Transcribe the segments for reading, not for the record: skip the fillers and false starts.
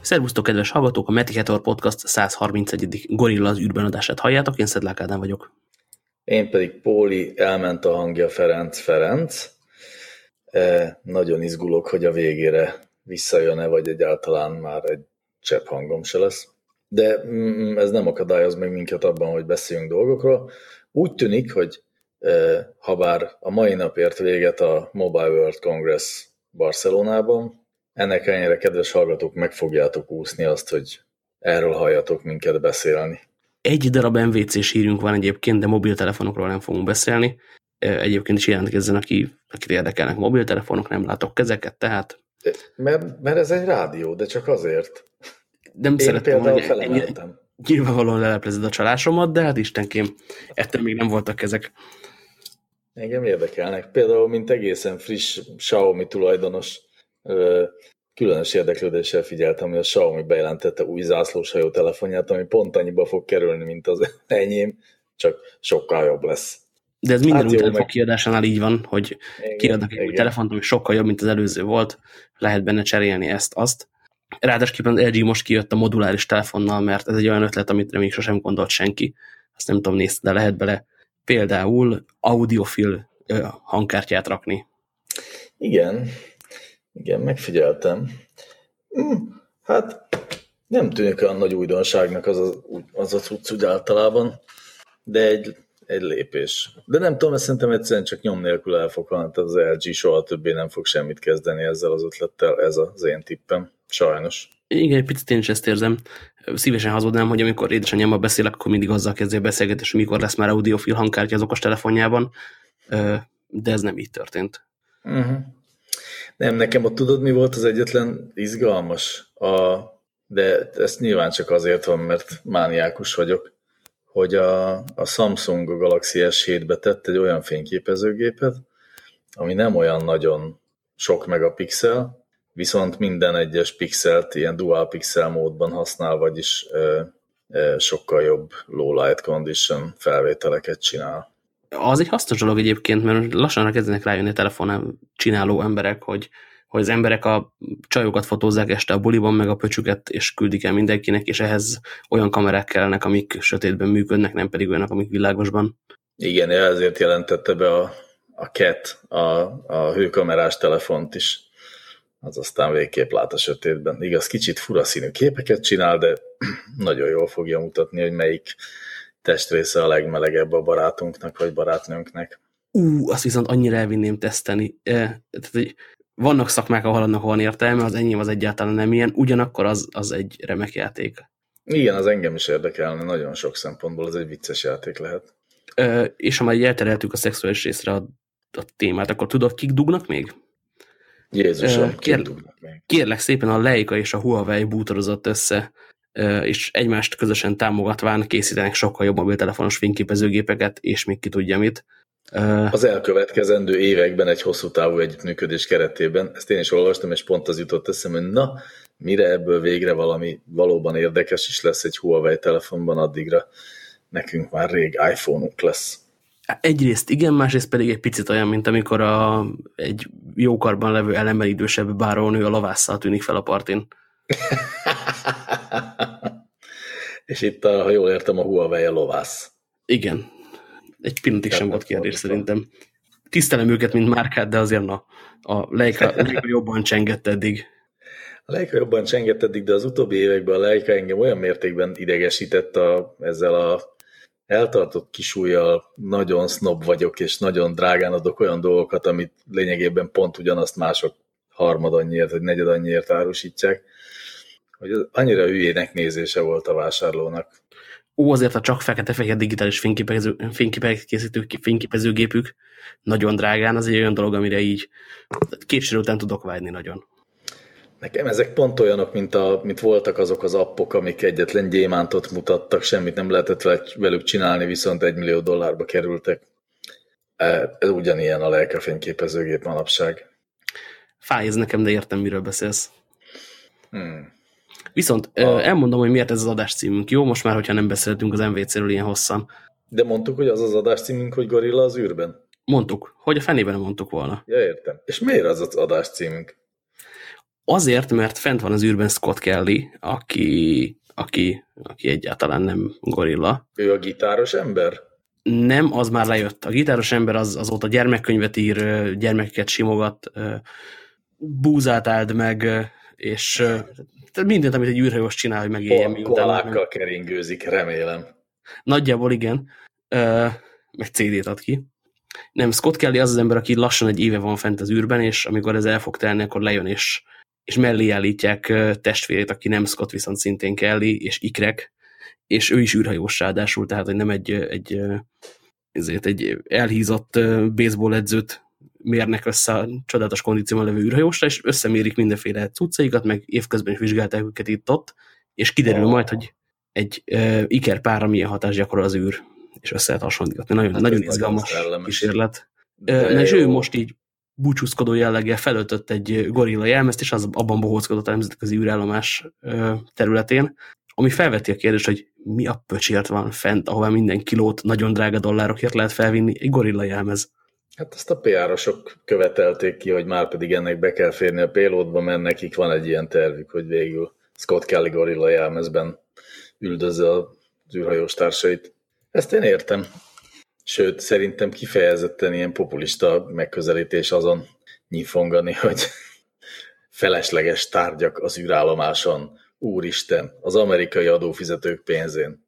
Szervusztok, kedves hallgatók! A Metihator Podcast 131. Gorilla az űrben adását halljátok, én Szedlák Ádám vagyok. Én pedig Póli, elment a hangja Ferenc. Nagyon izgulok, hogy a végére visszajön-e, vagy egyáltalán már egy csepp hangom se lesz. De ez nem akadályoz meg minket abban, hogy beszéljünk dolgokról. Úgy tűnik, hogy habár a mai nap ért véget a Mobile World Congress Barcelonában, ennek ellenére, kedves hallgatók, meg fogjátok úszni azt, hogy erről halljatok minket beszélni. Egy darab MVC-s hírünk van egyébként, de mobiltelefonokról nem fogunk beszélni. Egyébként is jelentkezzen, akit érdekelnek mobiltelefonok, nem látok kezeket, tehát... Mert ez egy rádió, de csak azért. Nem én szerettem, például hogy felemeltem. Nyilvánvalóan leleplezed a csalásomat, de hát istenkém, ettől még nem voltak kezek. Engem érdekelnek. Például, mint egészen friss Xiaomi tulajdonos, különös érdeklődéssel figyeltem, hogy a Xiaomi bejelentette új zászlóshajó telefonját, ami pont annyiba fog kerülni, mint az enyém, csak sokkal jobb lesz. De ez minden új telefon kiadásánál így van, hogy kiadnak egy új telefont, ami sokkal jobb, mint az előző volt, lehet benne cserélni ezt-azt. Ráadásul az LG most kijött a moduláris telefonnal, mert ez egy olyan ötlet, amit még sosem gondolt senki. Azt nem tudom, nézd, de lehet bele például audiofil hangkártyát rakni. Igen, megfigyeltem. Hát nem tűnik olyan nagy újdonságnak az a cucc úgy általában, de egy lépés. De nem tudom, szerintem egyszerűen csak nyom nélkül el fog halni, tehát az LG soha többé nem fog semmit kezdeni ezzel az ötlettel, ez az én tippem. Sajnos. Igen, egy picit én is ezt érzem. Szívesen hazudnám, hogy amikor édesanyámmal beszélek, akkor mindig azzal kezdje a beszélgetés, hogy mikor lesz már audiofil hangkártya az okos telefonjában, de ez nem így történt. Nem, nekem ott tudod, mi volt az egyetlen izgalmas? De ezt nyilván csak azért van, mert mániákus vagyok, hogy a Samsung a Galaxy S7-be tett egy olyan fényképezőgépet, ami nem olyan nagyon sok megapixel, viszont minden egyes pixelt ilyen dual pixel módban használ, vagyis sokkal jobb low light condition felvételeket csinál. Az egy hasznos dolog egyébként, mert lassan kezdenek rájönni a telefonon csináló emberek, hogy az emberek a csajokat fotózzák este a buliban, meg a pöcsüket, és küldik el mindenkinek, és ehhez olyan kamerák kellene, amik sötétben működnek, nem pedig olyanok, amik világosban. Igen, ezért jelentette be a CAT, a hőkamerás telefont is. Az aztán végképp lát a sötétben. Igaz, kicsit fura színű képeket csinál, de nagyon jól fogja mutatni, hogy melyik testrésze a legmelegebb a barátunknak, vagy barátnőnknek. Azt viszont annyira elvinném teszteni. Tehát, vannak szakmák, ahol annak van értelme, az enyém az egyáltalán nem ilyen, ugyanakkor az egy remek játék. Igen, az engem is érdekelne, nagyon sok szempontból, ez egy vicces játék lehet. És ha már eltereltük a szexuális részre a témát, akkor tudod, kik dugnak még? Jézusom, kérlek szépen, a Leica és a Huawei bútorozott össze, és egymást közösen támogatván készítenek sokkal jobb mobiltelefonos fényképezőgépeket, és még ki tudja mit. Az elkövetkezendő években egy hosszú távú együttműködés keretében, ezt én is olvastam, és pont az jutott eszembe, hogy na, mire ebből végre valami valóban érdekes is lesz egy Huawei telefonban, addigra nekünk már rég iPhone-unk lesz. Egyrészt igen, másrészt pedig egy picit olyan, mint amikor egy jókarban levő ellenben idősebb bárónő a lovásszal tűnik fel a partin. És itt, ha jól értem, a Huawei a lovász. Igen. Egy pillanatig sem volt kérdés szerintem. Tisztelem őket, mint márkát, de azért a Leica jobban csengett eddig. A Leica jobban csengett eddig, de az utóbbi években a Leica engem olyan mértékben idegesített ezzel a eltartott kisújjal, nagyon sznob vagyok, és nagyon drágán adok olyan dolgokat, amit lényegében pont ugyanazt mások harmadannyiért, vagy negyedannyiért árusítják, hogy annyira hülyének nézése volt a vásárlónak. Azért a csak fekete-fehér digitális fényképezőgépük nagyon drágán, az egy olyan dolog, amire így később után tudok vágyni nagyon. Nekem ezek pont olyanok, mint voltak azok az appok, amik egyetlen gyémántot mutattak, semmit nem lehetett velük csinálni, viszont $1 millió kerültek. Ez ugyanilyen a Leica fényképezőgép manapság. Fáj ez nekem, de értem, miről beszélsz. Viszont elmondom, hogy miért ez az adáscímünk, jó? Most már, hogyha nem beszéltünk az MVC-ről ilyen hosszan. De mondtuk, hogy az az adáscímünk, hogy Gorilla az űrben? Mondtuk, hogy a fenében nem mondtuk volna. Ja, értem. És miért az az adáscímünk? Azért, mert fent van az űrben Scott Kelly, aki egyáltalán nem gorilla. Ő a gitáros ember? Nem, az már lejött. A gitáros ember azóta gyermekkönyvet ír, gyermekeket simogat, búzát áld meg, és mindent, amit egy űrhajós csinál, hogy megéljen. Koalákkal keringőzik, remélem. Nagyjából igen, meg CD-t ad ki. Nem, Scott Kelly az ember, aki lassan egy éve van fent az űrben, és amikor ez el fog telni, akkor lejön, és mellé állítják testvérét, aki nem Scott, viszont szintén Kelly, és ikrek, és ő is űrhajós ráadásul, tehát hogy nem egy elhízott baseball edzőt mérnek össze a csodálatos kondícióban levő űrhajósra, és összemérik mindenféle cuccaikat, meg évközben is vizsgálták őket itt-ott, és kiderül majd, hogy egy ikerpárra milyen hatást gyakorol az űr, és össze lehet hasonlítani. Nagyon izgalmas kísérlet. És ő most így búcsúzkodó jelleggel felöltött egy gorilla jelmezt, és az abban bohóckodott a nemzetközi űrállomás területén, ami felveti a kérdést, hogy mi a pöcsért van fent, ahová minden kilót nagyon drága dollárokért lehet felvinni egy gorilla jelmez. Hát ezt a PR-osok követelték ki, hogy már pedig ennek be kell férni a payloadba, mert nekik van egy ilyen tervük, hogy végül Scott Kelly gorilla jelmezben üldözze az űrhajós társait. Ezt én értem. Sőt, szerintem kifejezetten ilyen populista megközelítés azon nyifongani, hogy felesleges tárgyak az űrállomáson. Úristen, az amerikai adófizetők pénzén.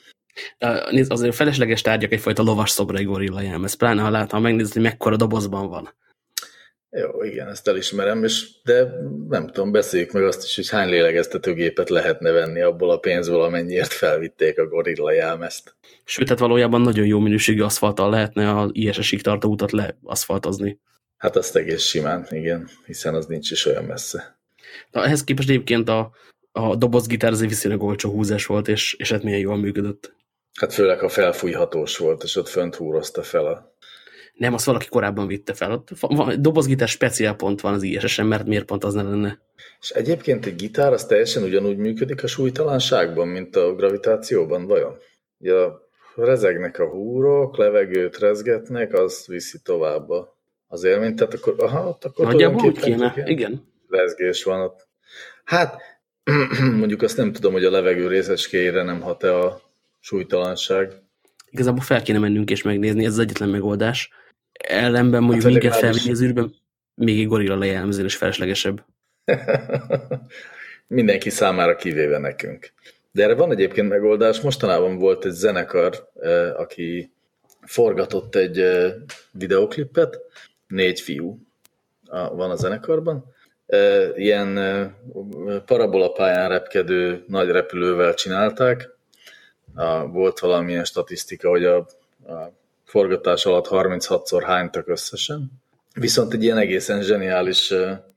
Azért felesleges tárgyak egyfajta lovas szobrai gorilla jelmez, pláne ha megnézed, hogy mekkora dobozban van. Jó, igen, ezt elismerem, de nem tudom, beszéljük meg azt is, hogy hány lélegeztetőgépet lehetne venni abból a pénzből, amennyiért felvitték a gorilla jelmezt. Sőt, hát valójában nagyon jó minőségű aszfalttal lehetne az ISS-ig tartó utat leaszfaltozni. Hát azt egész simán, igen, hiszen az nincs is olyan messze. Na, ehhez képest egyébként a dobozgitár azért viszonylag olcsó húzás volt, és hát milyen jól működött. Hát főleg, ha felfújhatós volt, és ott fönt húrozta fel a... Nem, azt valaki korábban vitte fel. Ott dobozgitár speciál pont van az ISS-en, mert miért pont az ne lenne? És egyébként egy gitár az teljesen ugyanúgy működik a súlytalanságban, mint a gravitációban, vajon? Ugye rezegnek a húrok, levegőt rezgetnek, az viszi tovább az élményt, tehát akkor nagyjából úgy kéne, igen. Rezgés van ott. Hát, mondjuk azt nem tudom, hogy a levegő részecskéjére nem hat-e a súlytalanság. Igazából fel kéne mennünk és megnézni, ez az egyetlen megoldás. Ellenben mondjuk hát minket felvinni az űrben, még egy gorilla lejelmezén is feleslegesebb. Mindenki számára kivéve nekünk. De erre van egyébként megoldás. Mostanában volt egy zenekar, aki forgatott egy videoklipet, 4 fiú van a zenekarban. Ilyen parabolapályán repkedő nagy repülővel csinálták. Volt valamilyen statisztika, hogy a forgatás alatt 36-szor hánytak összesen. Viszont egy ilyen egészen zseniális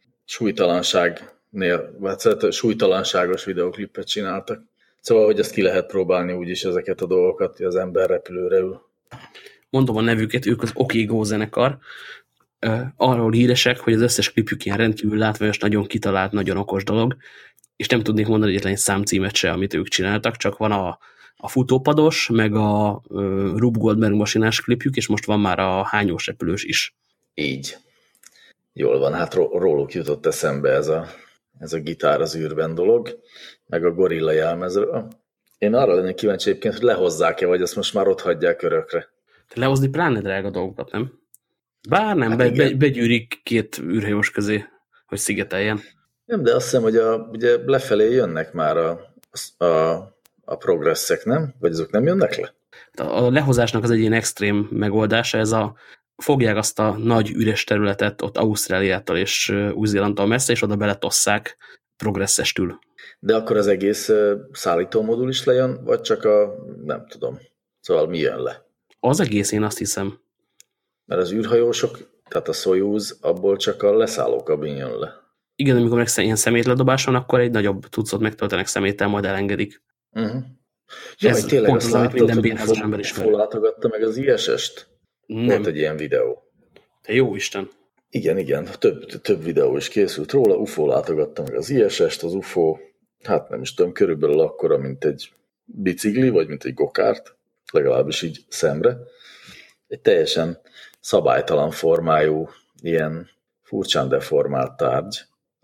súlytalanságos videoklipet csináltak. Szóval, hogy ezt ki lehet próbálni úgyis ezeket a dolgokat, hogy az ember repülőre ül. Mondom a nevüket, ők az OK Go zenekar. Arról híresek, hogy az összes klipjük ilyen rendkívül látványos, nagyon kitalált, nagyon okos dolog, és nem tudnék mondani egyetlen egy számcímet se, amit ők csináltak, csak van a futópados, meg a Rube Goldberg masinás klipjük, és most van már a hányós repülős is. Így. Jól van, hát róluk jutott eszembe ez a gitár az űrben dolog, meg a gorilla jelmezről. Én arra lennék kíváncsi egyébként, hogy lehozzák-e, vagy azt most már ott hagyják örökre. Lehozni pláne drága dolgokat, nem? Bár nem, hát begyűrik 2 űrhajós közé, hogy szigeteljen. Nem, de azt hiszem, hogy ugye lefelé jönnek már a progresszek, nem? Vagy azok nem jönnek le? A lehozásnak az egy ilyen extrém megoldása, fogják azt a nagy üres területet ott Ausztráliától és Új-Zélandtól messze, és oda beletosszák progresszestül. De akkor az egész szállítómodul is lejön, vagy csak nem tudom. Szóval mi jön le? Az egész, én azt hiszem. Mert az űrhajósok, tehát a Soyuz, abból csak a leszállókabin jön le. Igen, amikor meg ilyen szemétledobás van, akkor egy nagyobb cuccot megtöltenek szeméttel, majd elengedik. Jaj, tényleg azt láttad, minden bérházas ember is látogatta meg az ISS-t? Nem. Volt egy ilyen videó. Te jó Isten! Igen, több videó is készült róla. UFO látogatta meg az ISS-t, az UFO, hát nem is tudom, körülbelül akkora, mint egy bicikli, vagy mint egy gokárt, legalábbis így szemre. Egy teljesen szabálytalan formájú, ilyen furcsán deformált tárgy,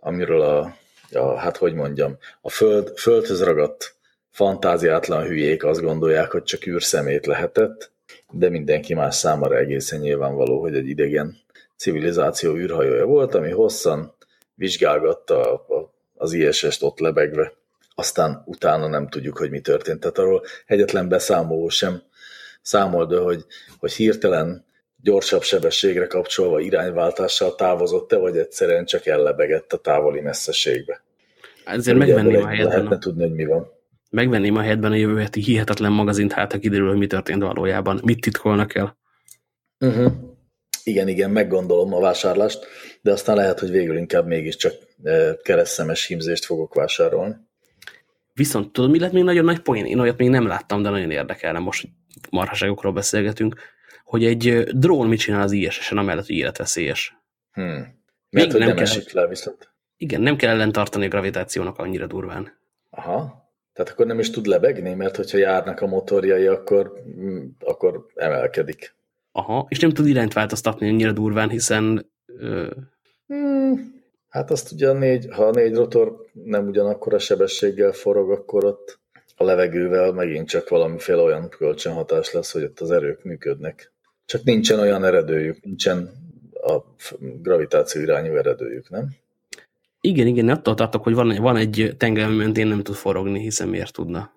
amiről hát hogy mondjam, a földhöz ragadt fantáziátlan hülyék azt gondolják, hogy csak űrszemét lehetett, de mindenki más számára egészen nyilvánvaló, hogy egy idegen civilizáció űrhajója volt, ami hosszan vizsgálgatta az ISS-t ott lebegve. Aztán utána nem tudjuk, hogy mi történt. Tehát arról egyetlen beszámoló sem számolt be, hogy hirtelen gyorsabb sebességre kapcsolva irányváltással távozott-e, vagy egyszerűen csak ellebegett a távoli messzeségbe. Ezért megvenném a lehetne tudni, hogy mi van. Megvenném a helyetben a jövő heti hihetetlen magazint, hát ha kiderül, hogy mi történt valójában. Mit titkolnak el? Igen, meggondolom a vásárlást, de aztán lehet, hogy végül inkább mégiscsak keresztszemes hímzést fogok vásárolni. Viszont tudod, mi lett még nagyon nagy poén? Én olyat még nem láttam, de nagyon érdekelne, most marhaságokról beszélgetünk, hogy egy drón mit csinál az ISS-en, amellett, hogy életveszélyes. Mert hogy nem esik le viszont. Igen, nem kell ellentartani a gravitációnak annyira durván. Aha. Tehát akkor nem is tud lebegni, mert hogyha járnak a motorjai, akkor emelkedik. Aha, és nem tud irányt változtatni annyira durván, hiszen... Hát azt ugye ha a 4 rotor nem ugyanakkor a sebességgel forog, akkor ott a levegővel megint csak valamiféle olyan kölcsönhatás lesz, hogy ott az erők működnek. Csak nincsen olyan eredőjük, nincsen a gravitáció irányú eredőjük, nem? Igen, attól tartok, hogy van egy tenger, ami mentén nem tud forogni, hiszen miért tudna.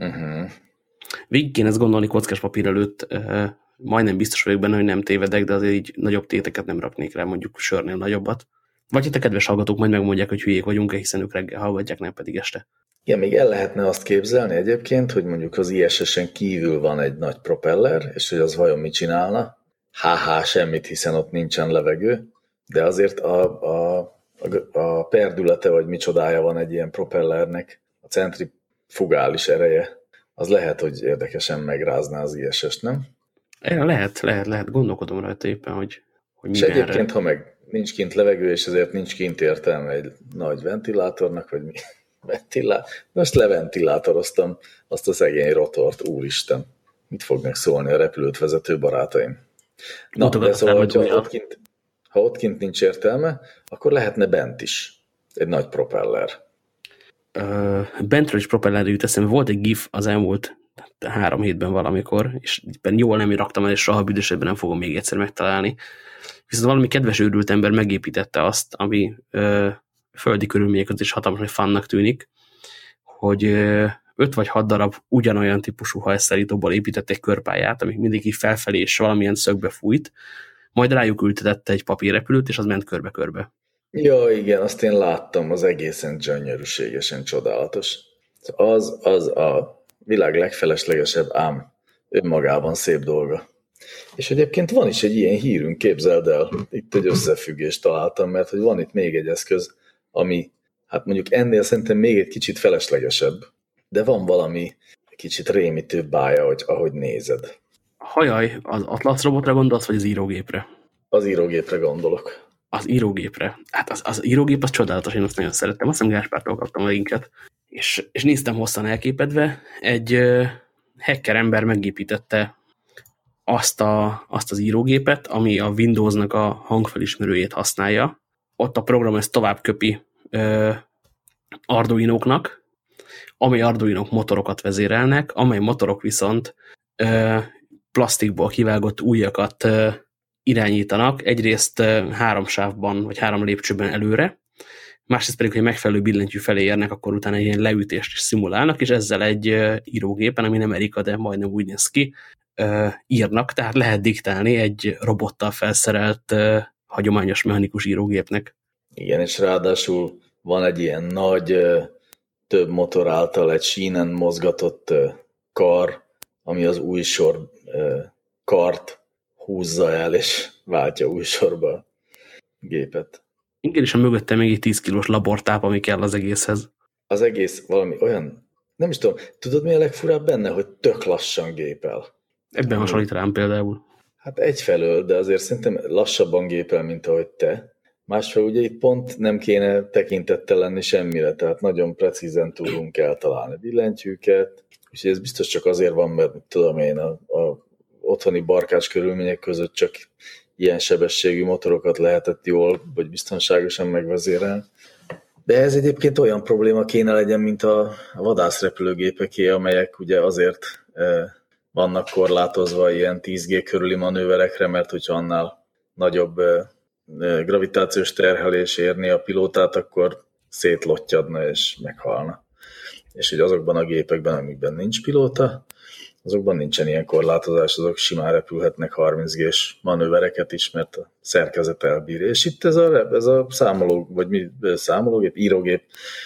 Végig kéne ezt gondolni kockás papír előtt, majdnem biztos vagyok benne, hogy nem tévedek, de azért így nagyobb téteket nem raknék rá, mondjuk sörnél nagyobbat. Vagy itt a kedves hallgatók majd megmondják, hogy hülyék vagyunk-e, hiszen ők reggel hallgatják, nem pedig este. Igen, még el lehetne azt képzelni egyébként, hogy mondjuk az ISS-en kívül van egy nagy propeller, és hogy az vajon mit csinálna. Semmit, hiszen ott nincsen levegő, de azért a perdülete, vagy micsodája van egy ilyen propellernek, a centrifugális ereje, az lehet, hogy érdekesen megrázná az ISS-t, nem? Lehet, gondolkodom rajta éppen, hogy és egyébként, ha meg nincs kint levegő, és ezért nincs kint értelme egy nagy ventilátornak, vagy mi? Most leventilátoroztam azt a szegény rotort, úristen. Mit fognak szólni a repülőt vezető barátaim? Na, de szóval, ha ott kint nincs értelme, akkor lehetne bent is egy nagy propeller. Bentről is propellerre jut eszembe. Volt egy GIF az elmúlt 3 hétben valamikor, és jól nem raktam el, és soha büdösebben nem fogom még egyszer megtalálni. Viszont valami kedves őrült ember megépítette azt, ami földi körülmények között is hatalmas, hogy fannak tűnik, hogy 5 vagy 6 darab ugyanolyan típusú hajszállítóból épített egy körpályát, ami mindig így felfelé és valamilyen szögbe fújt, majd rájuk ültetette egy papírrepülőt, és az ment körbe-körbe. Ja, igen, azt én láttam, az egészen gyönyörűségesen csodálatos. Az a világ legfeleslegesebb, ám önmagában szép dolga. És egyébként van is egy ilyen hírünk, képzeld el, itt egy összefüggést találtam, mert hogy van itt még egy eszköz, ami, hát mondjuk ennél szerintem még egy kicsit feleslegesebb, de van valami kicsit rémítő bája, ahogy nézed. Hajaj, az Atlas robotra gondolsz, vagy az írógépre? Az írógépre gondolok. Az írógépre. Hát az írógép az csodálatos, én azt nagyon szerettem. Azt hiszem Gáspártól kaptam a linket. És néztem hosszan elképedve. Egy hacker ember megépítette azt az írógépet, ami a Windowsnak a hangfelismerőjét használja. Ott a program ezt tovább köpi Arduinóknak, amely Arduinók motorokat vezérelnek, amely motorok viszont plastikból kivágott ujjakat irányítanak, egyrészt 3 sávban, vagy 3 lépcsőben előre, másrészt pedig, hogy megfelelő billentyű felé érnek, akkor utána egy ilyen leütést is szimulálnak, és ezzel egy írógépen, ami nem Erika, de majdnem úgy néz ki, írnak, tehát lehet diktálni egy robottal felszerelt hagyományos mechanikus írógépnek. Igen, és ráadásul van egy ilyen nagy, több motor által egy sínen mozgatott kar, ami az új sor kart húzza el, és váltja új sorba a gépet. Igen, és a mögötte még egy 10 kilós labortáp, ami kell az egészhez. Az egész valami olyan, nem is tudom, tudod mi a legfurább benne, hogy tök lassan gépel. Ebben hasonlít rám például. Hát egyfelől, de azért szerintem lassabban gépel, mint ahogy te. Másfelől ugye itt pont nem kéne tekintettel lenni semmire, tehát nagyon precízen tudunk eltalálni billentyűket, és ez biztos csak azért van, mert tudom én, a otthoni barkács körülmények között csak ilyen sebességű motorokat lehetett jól, vagy biztonságosan megvezérelni. De ez egyébként olyan probléma kéne legyen, mint a vadászrepülőgépeké, amelyek ugye azért vannak korlátozva ilyen 10G körüli manőverekre, mert hogyha annál nagyobb gravitációs terhelés érni a pilótát, akkor szétlottyadna és meghalna. És hogy azokban a gépekben, amikben nincs pilóta, azokban nincsen ilyen korlátozás, azok simán repülhetnek 30G-s manővereket is, mert a szerkezet elbírja. És itt ez a számoló, vagy mi, számológép, írógép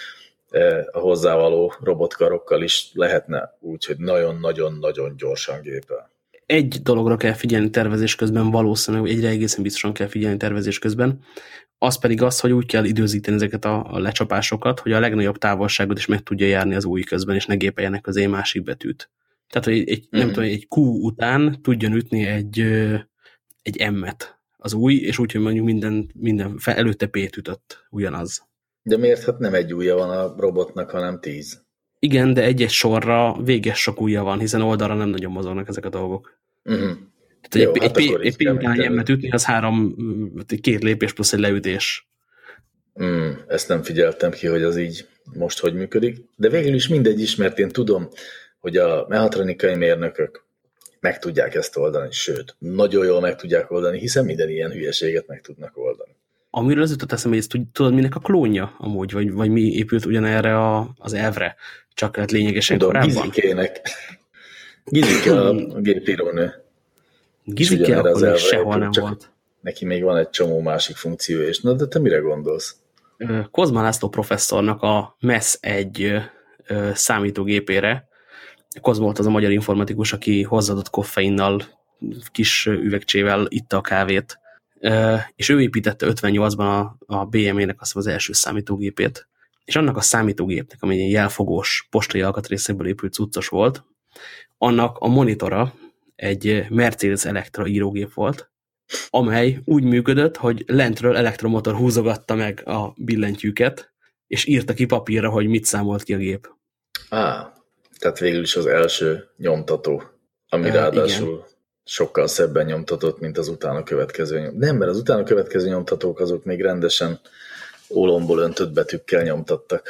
a hozzávaló robotkarokkal is lehetne úgy, hogy nagyon-nagyon-nagyon gyorsan gépel. Egy dologra kell figyelni tervezés közben, valószínűleg egyre egészen biztosan kell figyelni tervezés közben, az pedig az, hogy úgy kell időzíteni ezeket a lecsapásokat, hogy a legnagyobb távolságot is meg tudja járni az új közben, és ne gépeljenek közé másik betűt. Tehát, hogy nem tudom, egy Q után tudjon ütni egy M-et az új, és úgy, hogy mondjuk minden előtte P-t ütött, ugyanaz. De miért? Hát nem egy ujja van a robotnak, hanem 10. Igen, de egy-egy sorra véges sok ujja van, hiszen oldalra nem nagyon mozognak ezek a dolgok. Tehát egy P után egy M-et ütni, az 2 lépés plusz egy leütés. Ezt nem figyeltem ki, hogy az így most hogy működik. De végül is mindegy is, mert én tudom, hogy a mechatronikai mérnökök meg tudják ezt oldani, sőt, nagyon jól meg tudják oldani, hiszen minden ilyen hülyeséget meg tudnak oldani. Amiről az jutott eszembe, hogy tudod, minek a klónja amúgy, vagy mi épült ugyanerre az elvre, csak hát lényegesen korábban? Gizikének. Gizike a gépírónő. Gizike akkor sehol nem volt. Neki még van egy csomó másik funkció, és na, de te mire gondolsz? Kozma László professzornak a MESZ 1 számítógépére, Kozma volt az a magyar informatikus, aki hozzáadott koffeinnal, kis üvegcsével itta a kávét, és ő építette 58-ban a BME-nek az első számítógépét, és annak a számítógépnek, ami egy jelfogós postai alkatrészekből épült cuccos volt, annak a monitora egy Mercedes Electra írógép volt, amely úgy működött, hogy lentről elektromotor húzogatta meg a billentyűket, és írta ki papírra, hogy mit számolt ki a gép. Tehát végül is az első nyomtató, ami ráadásul igen, sokkal szebben nyomtatott, mint az utána következő nyomtató. Nem, mert az utána következő nyomtatók azok még rendesen ólomból öntött betűkkel nyomtattak.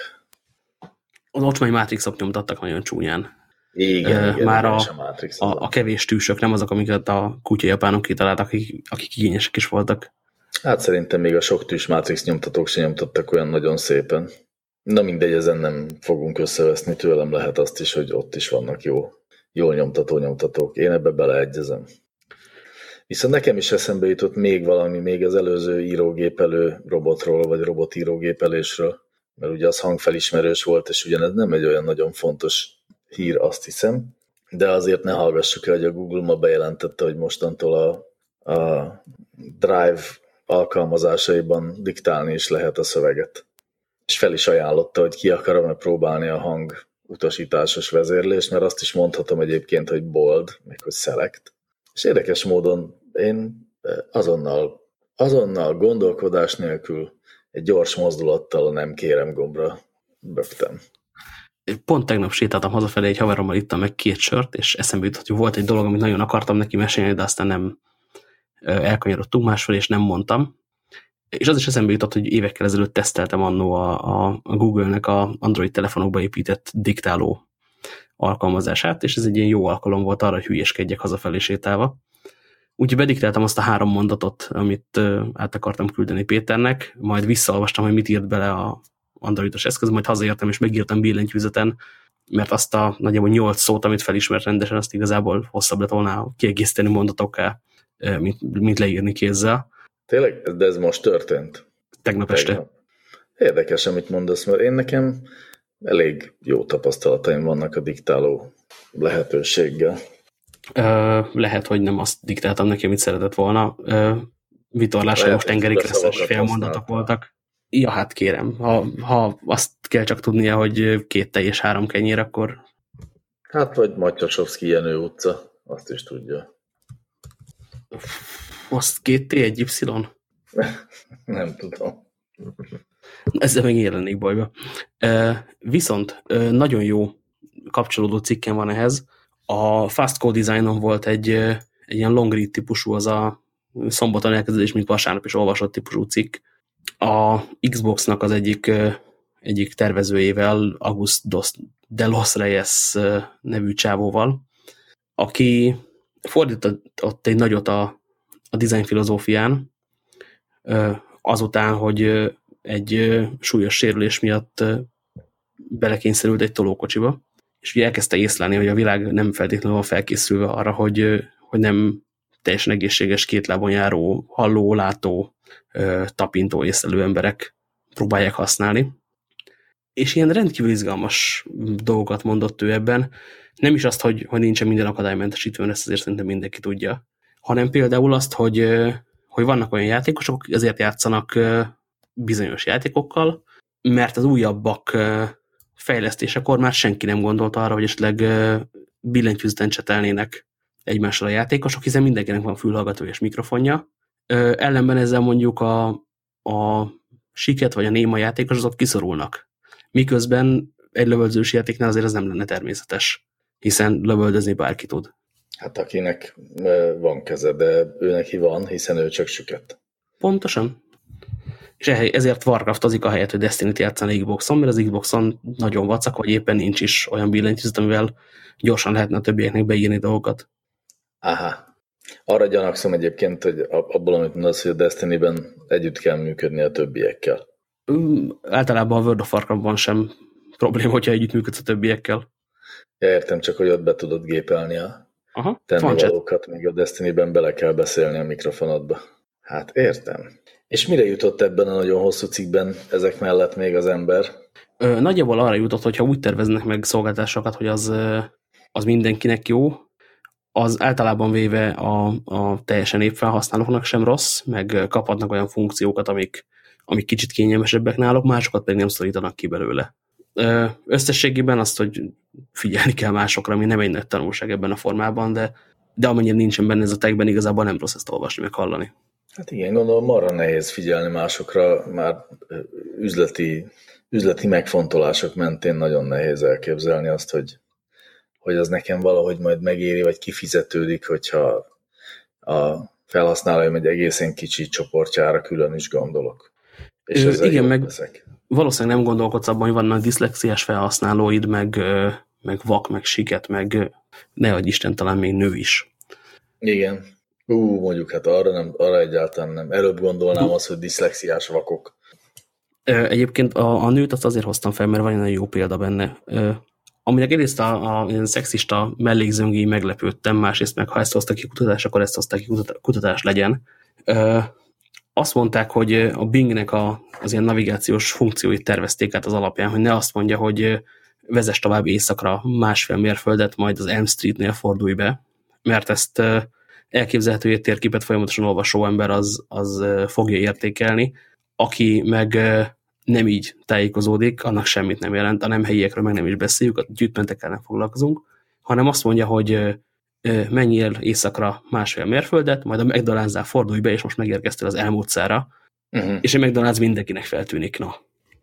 Az ocsmai mátrixok nyomtattak nagyon csúnyán. Igen, már a kevés tűsök, nem azok, amiket a kutya japánok kitaláltak, akik igényesek is voltak. Hát szerintem még a sok tűs mátrix nyomtatók sem nyomtattak olyan nagyon szépen. Na mindegy, ezen nem fogunk összeveszni, tőlem lehet azt is, hogy ott is vannak jól nyomtatók. Én ebbe beleegyezem. Viszont nekem is eszembe jutott még valami, még az előző írógépelő robotról, vagy robotírógépelésről, mert ugye az hangfelismerős volt, és ugyanez nem egy olyan nagyon fontos hír, azt hiszem, de azért ne hallgassuk el, hogy a Google ma bejelentette, hogy mostantól a Drive alkalmazásaiban diktálni is lehet a szöveget. És fel is ajánlotta, hogy ki akarom-e próbálni a hang utasításos vezérlést, mert azt is mondhatom egyébként, hogy bold, meg hogy select. És érdekes módon én azonnal gondolkodás nélkül egy gyors mozdulattal a nem kérem gombra böktem. Pont tegnap sétáltam hazafelé, egy haverommal ittam meg 2 sört, és eszembe jutott, hogy volt egy dolog, amit nagyon akartam neki mesélni, de aztán nem elkanyarodtunk másfelé, és nem mondtam. És az is eszembe jutott, hogy évekkel ezelőtt teszteltem annó a Google-nek a Android telefonokba épített diktáló alkalmazását, és ez egy ilyen jó alkalom volt arra, hogy hülyeskedjek hazafelé sétálva. Úgyhogy bediktáltam azt a 3 mondatot, amit át akartam küldeni Péternek, majd visszaolvastam, hogy mit írt bele a androidos eszköz, majd hazaértem és megírtam billentyűzeten, mert azt a nagyjából 8 szót, amit felismert rendesen, azt igazából hosszabb lett volna kiegészíteni mondatokká, mint leírni kézzel. Tényleg? De ez most történt? Tegnap este. Érdekes, amit mondasz, mert én nekem elég jó tapasztalataim vannak a diktáló lehetőséggel. Lehet, hogy nem azt diktáltam neki, amit szeretett volna. Vitorlásságos tengeri keresztes félmondatok voltak. Ja, hát kérem, ha azt kell csak tudnia, hogy 2 tej és 3 kenyér, akkor... Hát, vagy Matyasovszky Jenő utca, azt is tudja. Azt 2 T, 1 Y? Nem tudom. Ezzel meg én lennék bajba. Viszont nagyon jó kapcsolódó cikkem van ehhez. A Fast Code Designon volt egy ilyen long read típusú, az a szombaton elkezdődés, mint vasárnap is olvasott típusú cikk. A Xbox-nak az egyik egyik tervezőjével, Augusto de los Reyes nevű csávóval, aki fordított egy nagyot a design filozófián, azután, hogy egy súlyos sérülés miatt belekényszerült egy tolókocsiba, és ugye elkezdte észlelni, hogy a világ nem feltétlenül van felkészülve arra, hogy nem teljesen egészséges, két lábon járó, halló, látó, tapintó, észlelő emberek próbálják használni. És ilyen rendkívül izgalmas dolgokat mondott ő ebben. Nem is azt, hogy nincsen minden akadálymentesítve, ezt azért szerintem mindenki tudja, hanem például azt, hogy vannak olyan játékosok, akik ezért játszanak bizonyos játékokkal, mert az újabbak fejlesztésekor már senki nem gondolt arra, hogy esetleg billentyűzeten csetelnének egymással a játékosok, hiszen mindenkinek van fülhallgató és mikrofonja. Ellenben ezzel mondjuk a siket vagy a néma játékos azok kiszorulnak. Miközben egy lövöldözős játéknál azért ez nem lenne természetes, hiszen lövöldözni bárki tud. Hát akinek van keze, de ő neki van, hiszen ő csak süket. Pontosan. És ezért Warcraftozik a helyet, hogy Destiny-t játszani Xboxon, mert az Xboxon nagyon vacak, vagy éppen nincs is olyan billentyűzet, amivel gyorsan lehetne a többieknek beírni dolgokat. Aha. Arra gyanakszom egyébként, hogy abból, amit mondasz, hogy a Destiny-ben együtt kell működni a többiekkel. Általában a World of Warcraftban sem probléma, hogyha együttműködsz a többiekkel. Ja, értem, csak hogy ott be tudod gépelni a tennivalókat, még a Destiny-ben bele kell beszélni a mikrofonodba. Hát értem. És mire jutott ebben a nagyon hosszú cikkben ezek mellett még az ember? Nagyjából arra jutott, hogyha úgy terveznek meg szolgáltásokat, hogy az mindenkinek jó, az általában véve a teljesen népfelhasználóknak sem rossz, meg kaphatnak olyan funkciókat, amik kicsit kényelmesebbek náluk, másokat pedig nem szorítanak ki belőle. Összességében azt, hogy figyelni kell másokra, ami nem egy nagy tanulság ebben a formában, de amennyire nincsen benne ez a tagben, igazából nem rossz ezt olvasni, meg hallani. Hát igen, gondolom arra nehéz figyelni másokra, már üzleti megfontolások mentén nagyon nehéz elképzelni azt, hogy az nekem valahogy majd megéri, vagy kifizetődik, hogyha a felhasználóim egy egészen kicsi csoportjára külön is gondolok. És igen, meg valószínűleg nem gondolkodsz abban, hogy vannak diszlexiás felhasználóid, meg vak, meg siket, meg ne adj Isten, talán még nő is. Igen. Mondjuk, hát arra egyáltalán nem. Előbb gondolnám azt, hogy diszlexiás vakok. Egyébként a nőt azt azért hoztam fel, mert van egy nagyon jó példa benne. Aminek egyrészt a szexista mellékzöngéi meglepődtem, másrészt meg ha ezt hozták ki kutatás, akkor ezt hozták ki kutatás legyen. Azt mondták, hogy a Bingnek az ilyen navigációs funkcióit tervezték át az alapján, hogy ne azt mondja, hogy vezess tovább északra 1,5 mérföldet, majd az Elm Streetnél fordulj be, mert ezt elképzelhető, hogy egy térképet folyamatosan olvasó ember az fogja értékelni, aki meg nem így tájékozódik, annak semmit nem jelent, a nem helyiekről meg nem is beszéljük, a gyűjtmentekkel nem foglalkozunk, hanem azt mondja, hogy menjél északra 1,5 mérföldet, majd a McDonald's-nál fordulj be, és most megérkeztél az elmúltszára, és a McDonald's mindenkinek feltűnik, na.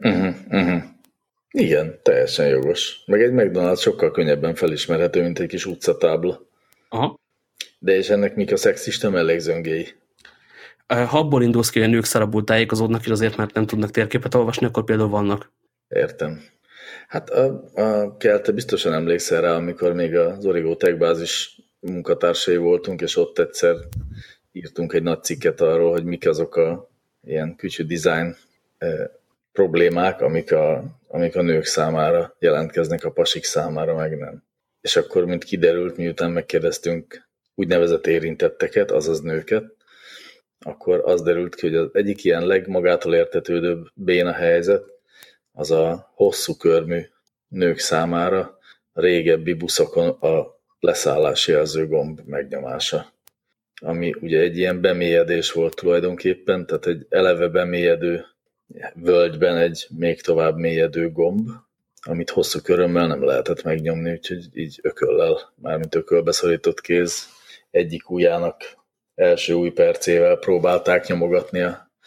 Igen, teljesen jogos. Meg egy McDonald's sokkal könnyebben felismerhető, mint egy kis utcatábla. Aha. De és ennek mik a szexista mellékzöngéi? Ha abból indulsz ki, hogy a nők szarabul tájékozódnak, és azért, mert nem tudnak térképet olvasni, akkor például vannak. Értem. Hát a Kelte biztosan emlékszel rá, amikor még az Origo Tech bázis munkatársai voltunk, és ott egyszer írtunk egy nagy cikket arról, hogy mik azok a ilyen kücsű design problémák, amik a nők számára jelentkeznek, a pasik számára meg nem. És akkor, mint kiderült, miután megkérdeztünk úgynevezett érintetteket, azaz nőket, akkor az derült ki, hogy az egyik ilyen legmagától értetődőbb béna helyzet, az a hosszú körmű nők számára a régebbi buszokon a leszállási jelző gomb megnyomása. Ami ugye egy ilyen bemélyedés volt tulajdonképpen, tehát egy eleve bemélyedő völgyben egy még tovább mélyedő gomb, amit hosszú körömmel nem lehetett megnyomni, úgyhogy így ököllel, mármint ökölbeszorított kéz egyik ujjának első új percével próbálják nyomogatni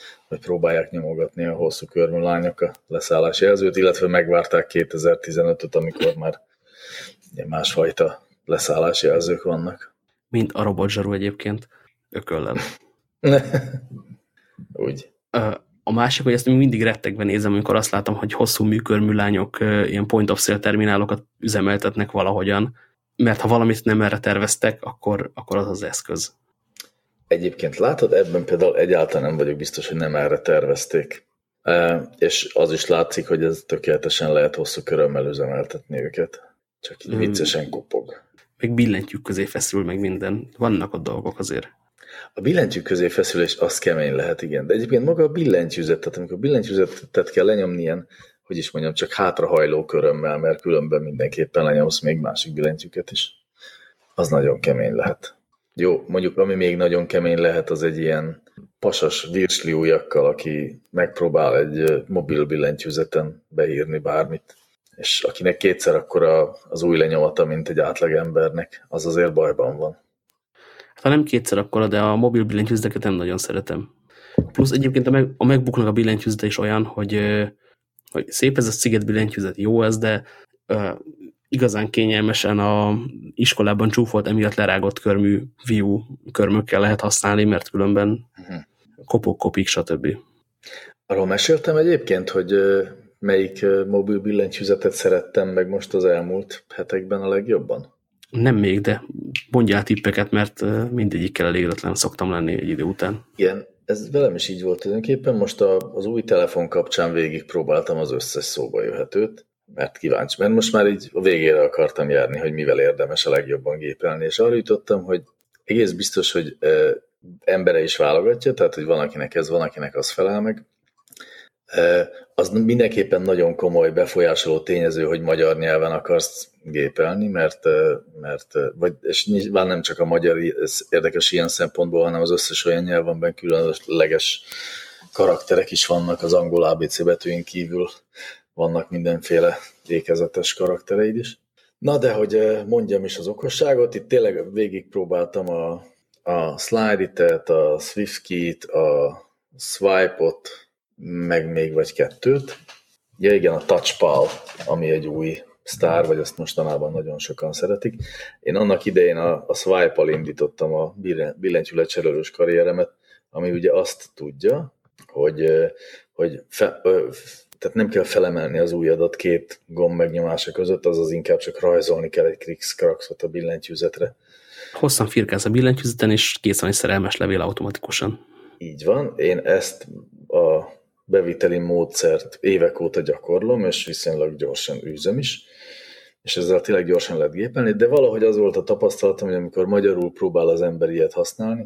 a hosszú körmű lányok a leszállási jelzőt, illetve megvárták 2015-öt, amikor már másfajta leszállási jelzők vannak. Mint a robotzsaru egyébként, ököllel. Úgy. A másik, hogy ezt mindig rettegve nézem, amikor azt látom, hogy hosszú műkörműlányok ilyen point of sale terminálokat üzemeltetnek valahogyan, mert ha valamit nem erre terveztek, akkor az az eszköz. Egyébként látod, ebben például egyáltalán nem vagyok biztos, hogy nem erre tervezték. És az is látszik, hogy ez tökéletesen lehet hosszú körömmel üzemeltetni őket. Csak így viccesen kopog. Meg billentyűk közé feszül, meg minden. Vannak ott dolgok azért. A billentyűk közé feszülés az kemény lehet, igen. De egyébként maga a billentyűzet, tehát amikor billentyűzetet kell lenyomni ilyen, hogy is mondjam, csak hátrahajló körömmel, mert különben mindenképpen lenyomsz még másik billentyűket is. Az nagyon kemény lehet. Jó, mondjuk ami még nagyon kemény lehet, az egy ilyen pasas virsli ujjakkal, aki megpróbál egy mobil billentyűzeten beírni bármit, és akinek kétszer akkora az új lenyomata, mint egy átlagembernek, az azért bajban van. Hát ha nem kétszer akkora, de a mobil billentyűzeteket nem nagyon szeretem. Plusz egyébként a MacBooknak a billentyűzete is olyan, hogy szép ez a sziget billentyűzet, jó ez, de igazán kényelmesen a iskolában csúfolt, emiatt lerágott körmű View körmökkel lehet használni, mert különben kopog, kopik, stb. Arról meséltem egyébként, hogy melyik mobil billentyűzetet szerettem meg most az elmúlt hetekben a legjobban? Nem még, de mondjál tippeket, mert mindegyikkel elégedetlen szoktam lenni egy idő után. Igen, ez velem is így volt tulajdonképpen. Most az új telefon kapcsán végig próbáltam az összes szóba jöhetőt, mert kíváncsi, mert most már így a végére akartam járni, hogy mivel érdemes a legjobban gépelni, és arra jutottam, hogy egész biztos, hogy embere is válogatja, tehát hogy van akinek ez, van akinek az felel meg. Az mindenképpen nagyon komoly befolyásoló tényező, hogy magyar nyelven akarsz gépelni, mert és nyilván nem csak a magyar érdekes ilyen szempontból, hanem az összes olyan nyelv, amiben különleges karakterek is vannak, az angol ABC betűin kívül vannak mindenféle ékezetes karaktereid is. Na de, hogy mondjam is az okosságot, itt tényleg végigpróbáltam a Slide-it, a SwiftKey-t, a Swipe-ot, meg még vagy kettőt. Ja igen, a TouchPal, ami egy új sztár, vagy azt mostanában nagyon sokan szeretik. Én annak idején a Swipe-al indítottam a billentyűlecserélős karrieremet, ami ugye azt tudja, hogy tehát nem kell felemelni az ujjadat két gomb megnyomása között, azaz inkább csak rajzolni kell egy krikszkrakszot a billentyűzetre. Hosszan firkálsz a billentyűzeten, és kész van egy szerelmes levél automatikusan. Így van. Én ezt a beviteli módszert évek óta gyakorlom, és viszonylag gyorsan űzöm is, és ezzel tényleg gyorsan lehet gépelni, de valahogy az volt a tapasztalatom, hogy amikor magyarul próbál az ember ilyet használni,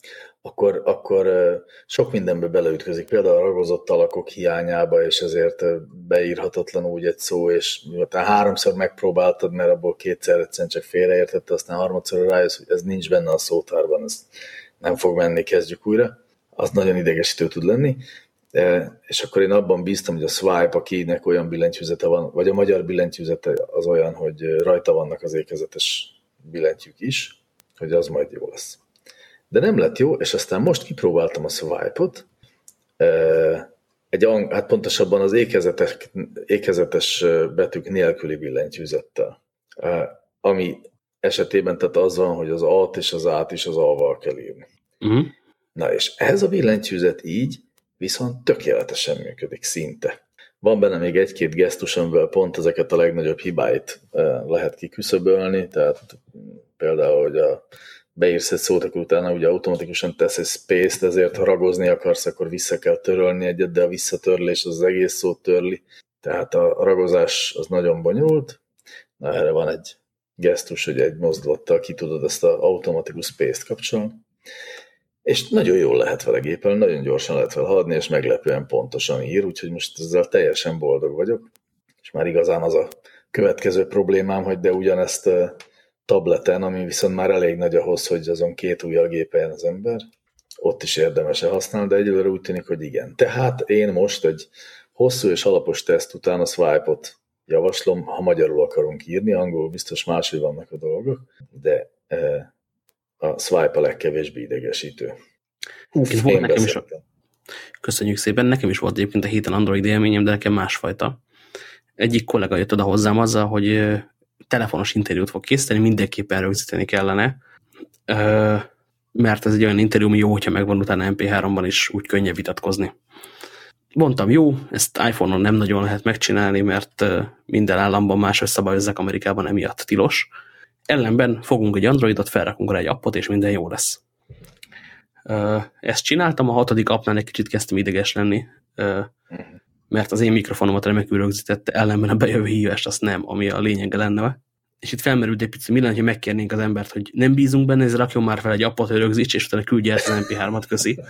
akkor sok mindenbe beleütközik, például a ragozott alakok hiányába, és ezért beírhatatlan úgy egy szó, és miután 3-szor megpróbáltad, mert abból 2-szer egyszerűen csak félreértette, aztán 3-szor rájössz, hogy ez nincs benne a szótárban, ez nem fog menni, kezdjük újra. Az nagyon idegesítő tud lenni. És akkor én abban bíztam, hogy a Swipe, akinek olyan billentyűzete van, vagy a magyar billentyűzete az olyan, hogy rajta vannak az ékezetes billentyűk is, hogy az majd jó lesz. De nem lett jó, és aztán most kipróbáltam a Swipe-ot, hát pontosabban az ékezetes betűk nélküli billentyűzettel. Ami esetében tehát az van, hogy az A-t és az A-t is az A-val kell írni. Na és ez a billentyűzet így viszont tökéletesen működik szinte. Van benne még egy-két gesztus, amivel pont ezeket a legnagyobb hibáit lehet kiküszöbölni, tehát például, hogy beírsz egy szót, akkor utána ugye automatikusan tesz egy space-t, ezért ha ragozni akarsz, akkor vissza kell törölni egyet, de a visszatörlés az egész szót törli. Tehát a ragozás az nagyon bonyolult. Na, erre van egy gesztus, hogy egy mozdulattal ki tudod ezt az automatikus space-t kapcsolni. És nagyon jól lehet vele gépelni, nagyon gyorsan lehet vele haladni, és meglepően pontosan ír, úgyhogy most ezzel teljesen boldog vagyok. És már igazán az a következő problémám, hogy de ugyanezt tableten, ami viszont már elég nagy ahhoz, hogy azon 2 ujjal gépeljen az ember, ott is érdemes használni, de egyelőre úgy tűnik, hogy igen. Tehát én most egy hosszú és alapos teszt után a Swipe-ot javaslom, ha magyarul akarunk írni, angolul biztos máshogy vannak a dolgok, de a Swipe a legkevésbé idegesítő. Köszönjük szépen, nekem is volt egyébként a héten Android élményem, de nekem másfajta. Egyik kollega jött oda hozzám azzal, hogy telefonos interjút fog készíteni, mindenképpen rögzíteni kellene, mert ez egy olyan interjú, ami jó, hogyha megvan utána MP3-ban is úgy könnyebb vitatkozni. Mondtam, jó, ezt iPhone-on nem nagyon lehet megcsinálni, mert minden államban máshogy szabályozzák, Amerikában emiatt tilos. Ellenben fogunk egy Androidot, felrakunk rá egy appot, és minden jó lesz. Ezt csináltam, a 6. appnál egy kicsit kezdtem ideges lenni, mert az én mikrofonomat remekül rögzítette, ellenben a bejövő hívást azt nem, ami a lényege lenne. És itt felmerült egy picit, mi lenne, ha megkérnénk az embert, hogy nem bízunk benne, ez rakjon már fel egy appot, hogy rögzíts, és utána küldje ezt az MP3-at, köszi.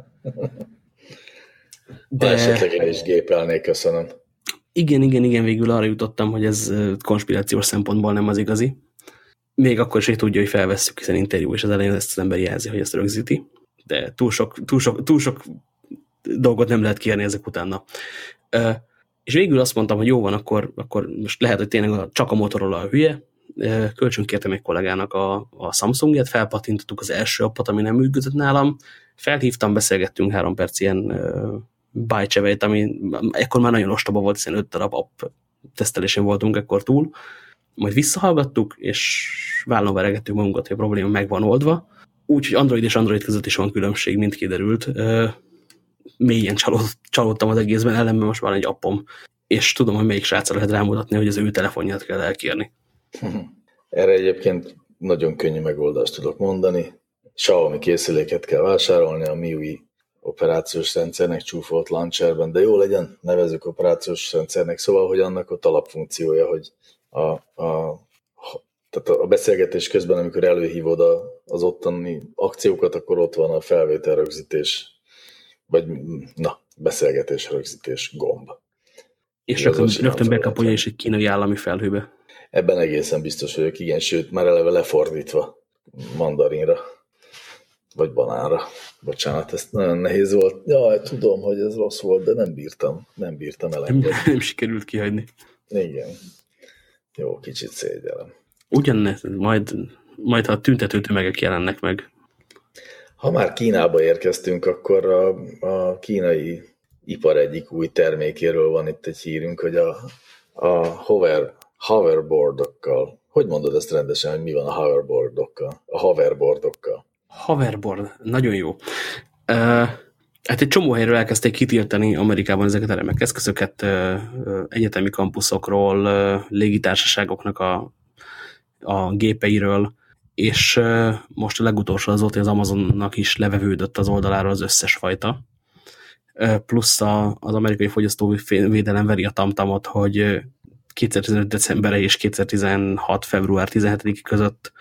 De esetleg le is gépelnék, köszönöm. Igen, végül arra jutottam, hogy ez konspirációs szempontból nem az igazi. Még akkor is, hogy tudja, hogy felvesszük, hiszen interjú, és az elején ezt az ember jelzi, hogy ezt rögzíti. De túl sok dolgot nem lehet kérni ezek utána. És végül azt mondtam, hogy jó van, akkor most lehet, hogy tényleg csak a Motorola a hülye. Kölcsön kértem egy kollégának a Samsungját, felpatintottuk az első appot, ami nem működött nálam. Felhívtam, beszélgettünk 3 perc ilyen bájcsevejt, ami ekkor már nagyon ostoba volt, hiszen 5 darab app tesztelésén voltunk ekkor túl. Majd visszahallgattuk, és vállon veregettük magunkat, hogy a probléma meg van oldva. Úgyhogy Android és Android között is van különbség, mint kiderült. Mélyen csalódtam az egészben, ellenben most van egy appom, és tudom, hogy melyik srácra lehet rámutatni, hogy az ő telefonját kell elkérni. Erre egyébként nagyon könnyű megoldást tudok mondani. Xiaomi készüléket kell vásárolni a MIUI operációs rendszernek csúfolt launcherben, de jó legyen, nevezzük operációs rendszernek, szóval, hogy annak ott alapfunkciója, hogy tehát a beszélgetés közben, amikor előhívod az ottani akciókat, akkor ott van a felvétel rögzítés, vagy beszélgetés rögzítés gomb. És rögtön bekapolja is egy kínai állami felhőbe. Ebben egészen biztos vagyok, igen, sőt, már eleve lefordítva mandarinra, vagy banánra. Bocsánat, ez nagyon nehéz volt. Jaj, tudom, hogy ez rossz volt, de nem bírtam elengedni. Nem sikerült kihagyni. Igen. Jó, kicsit szégyellem. Ugyanez, majd ha tüntető tömegek jelennek meg. Ha már Kínába érkeztünk, akkor a kínai ipar egyik új termékéről van itt egy hírünk, hogy a hoverboardokkal. Hogy mondod ezt rendesen, hogy mi van a hoverboardokkal? A hoverboardokkal. Hoverboard, nagyon jó. Hát egy csomó helyről elkezdték kitiltani Amerikában ezeket a remek eszközöket, egyetemi kampuszokról, légitársaságoknak a gépeiről, és most a legutolsó az volt, hogy az Amazonnak is levevődött az oldaláról az összes fajta. Plusz az amerikai fogyasztóvédelem veri a tamtamot, hogy 2015. decembere és 2016. február 17 között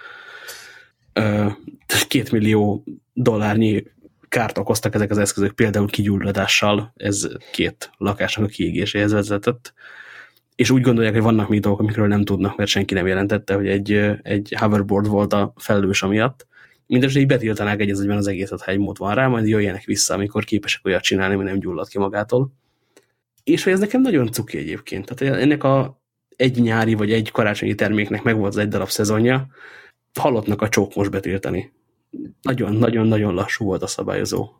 $2 millió kárt okoztak ezek az eszközök, például kigyulladással, ez 2 lakásnak a kiégéséhez vezetett. És úgy gondolják, hogy vannak még dolgok, amikről nem tudnak, mert senki nem jelentette, hogy egy hoverboard volt a felelős amiatt. Mindenesetre így betiltanák egyezegyben az egészet, ha egy mód van rá, majd jöjjenek vissza, amikor képesek olyat csinálni, ami nem gyullad ki magától. És hogy ez nekem nagyon cuki egyébként. Tehát ennek egy nyári vagy egy karácsonyi terméknek megvolt az egy darab szezonja, halottnak a csók most betiltani. Nagyon-nagyon lassú volt a szabályozó.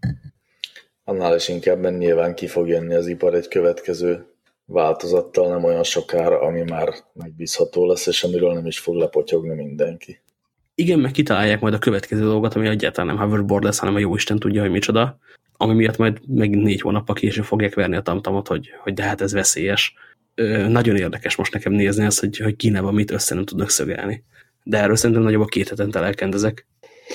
Annál is inkább, mert nyilván ki fog jönni az ipar egy következő változattal, nem olyan sokára, ami már megbízható lesz, és amiről nem is fog lepotyogni mindenki. Igen, meg kitalálják majd a következő dolgot, ami egyáltalán nem hoverboard lesz, hanem a jóisten tudja, hogy micsoda, ami miatt majd megint 4 hónappal később fogják verni a tamtamot, hogy de hát ez veszélyes. Nagyon érdekes most nekem nézni azt, hogy Kínában mit össze nem tudnak szögelni. De erről szerintem nagyobb a 2 hetente lelkendezek.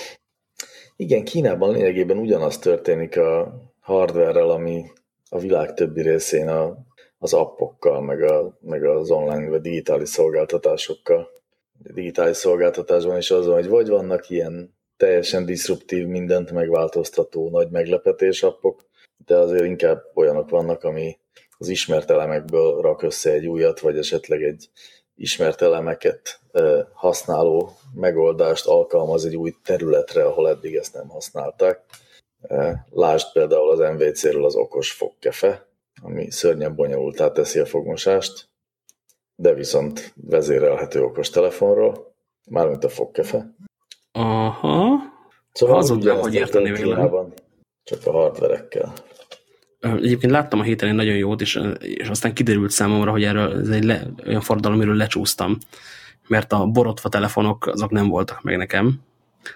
Igen, Kínában lényegében ugyanaz történik a hardware-rel, ami a világ többi részén az appokkal, meg az online vagy digitális szolgáltatásokkal. A digitális szolgáltatásban is az van, hogy vagy vannak ilyen teljesen diszruptív, mindent megváltoztató, nagy meglepetés appok, de azért inkább olyanok vannak, ami az ismert elemekből rak össze egy újat, vagy esetleg egy ismert elemeket használó megoldást alkalmaz egy új területre, ahol eddig ezt nem használták. Lásd például az MVC-ről az okos fogkefe, ami szörnyen bonyolultá teszi a fogmosást, de viszont vezérelhető okos telefonról, mármint a fogkefe. Aha. Szóval azonnal, hogy érteni Kínában, csak a hardverekkel. Egyébként láttam a héten egy nagyon jót, és aztán kiderült számomra, hogy erről ez egy olyan fordalom, amiről lecsúsztam, mert a borotva telefonok azok nem voltak meg nekem.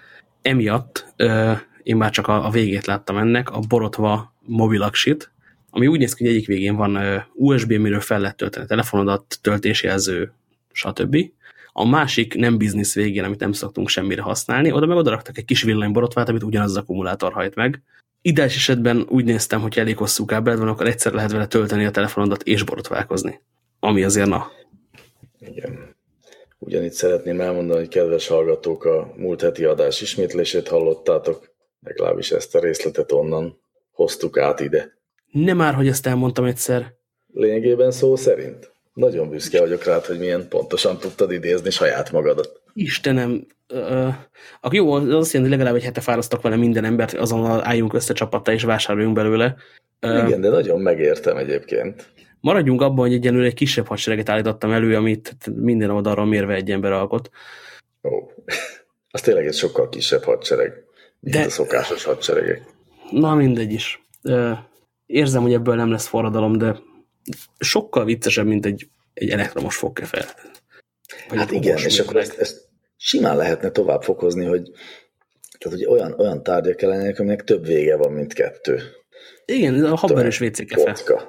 Emiatt én már csak a végét láttam ennek, a borotva mobilaksit, ami úgy néz ki, hogy egyik végén van USB, miről fel lehet tölteni a telefonodat, töltésjelző, stb. A másik nem biznisz végén, amit nem szoktunk semmire használni, oda meg odaraktak egy kis villanyborotvát, amit ugyanaz az akkumulátor hajt meg. Ideális esetben úgy néztem, hogy elég hosszú kábeled van, akkor egyszer lehet vele tölteni a telefonodat és borotválkozni. Ami azért na. Igen. Ugyanitt szeretném elmondani, hogy kedves hallgatók, a múlt heti adás ismétlését hallottátok, legalábbis ezt a részletet onnan hoztuk át ide. Nem már, hogy ezt elmondtam egyszer. Lényegében szó szerint. Nagyon büszke vagyok rád, hogy milyen pontosan tudtad idézni saját magadat. Istenem, jó, az azt jelenti, hogy legalább egy hete fárasztok vele minden embert, azonnal álljunk össze csapattal és vásároljunk belőle. Igen, de nagyon megértem egyébként. Maradjunk abban, hogy egyenlőre egy kisebb hadsereget állítottam elő, amit minden oldalról mérve egy ember alkot. Ó, az tényleg egy sokkal kisebb hadsereg, mint a szokásos hadseregek. Na, mindegy is. Érzem, hogy ebből nem lesz forradalom, de sokkal viccesebb, mint egy elektromos fogkefe. Hát igen, és akkor ezt simán lehetne tovább fokozni, hogy olyan tárgyak kellenek, aminek több vége van, mint 2. Igen, a habverős WC-kefe.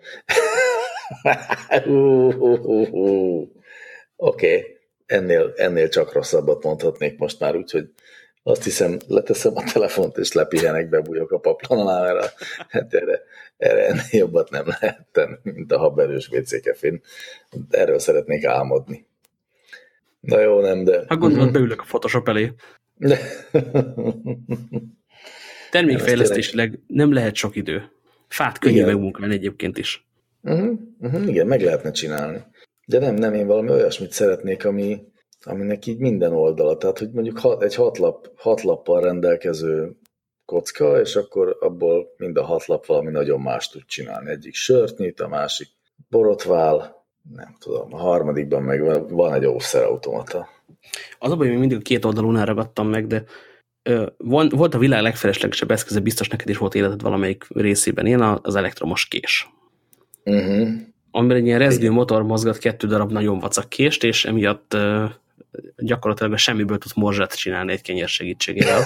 Oké. Ennél csak rosszabbat mondhatnék most már, úgyhogy azt hiszem, leteszem a telefont, és lepihenek, bebújok a paplan alá, mert hát erre ennél jobbat nem lehet tenni, mint a habverős WC-kefén. Erről szeretnék álmodni. Na jó, nem, de... Hát gondolod, beülök a Photoshop elé. Termékfejlesztésileg nem lehet sok idő. Fát könnyű megmunkálni egyébként is. Igen, meg lehetne csinálni. De nem, én valami olyasmit szeretnék, aminek így minden oldala. Tehát, hogy mondjuk egy 6 lappal rendelkező kocka, és akkor abból mind a 6 lap valami nagyon más tud csinálni. Egyik sört nyit, a másik borotvál, nem tudom, a harmadikban meg van egy óvszerautomata. Az a baj, hogy mindig a 2 oldalúnál ragadtam meg, de volt a világ legfeleslegesebb eszköze, biztos neked is volt életed valamelyik részében, ilyen az elektromos kés. Amiben egy ilyen rezgő motor mozgat 2 darab nagyon vacak kést, és emiatt gyakorlatilag a semmiből tudsz morzsát csinálni egy kenyér segítségével.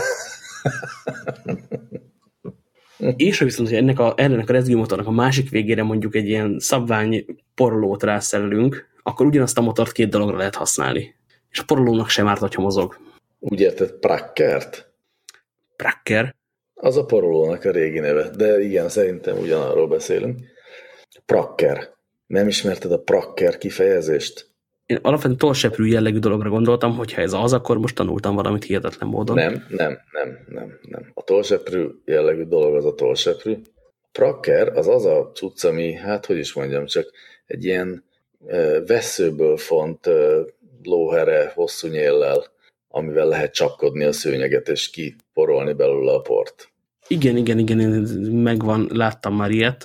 És ha viszont, hogy ennek a rezgő motornak a másik végére mondjuk egy ilyen szabvány porolót rászerelünk, akkor ugyanazt a motort 2 dologra lehet használni. És a porolónak sem árt, hogyha mozog. Úgy érted, prakkert? Prakker? Az a porolónak a régi neve, de igen, szerintem ugyanarról beszélünk. Prakker. Nem ismerted a prakker kifejezést? Én alapvetően tollseprű jellegű dologra gondoltam, hogyha ez az, akkor most tanultam valamit hihetetlen módon. Nem. A tollseprű jellegű dolog az a tollseprű. Prakker az a cucc, ami, hát hogy is mondjam, csak egy ilyen vesszőből font lóhere hosszú nyéllel, amivel lehet csapkodni a szőnyeget, és kiporolni belőle a port. Igen, megvan, láttam már ilyet.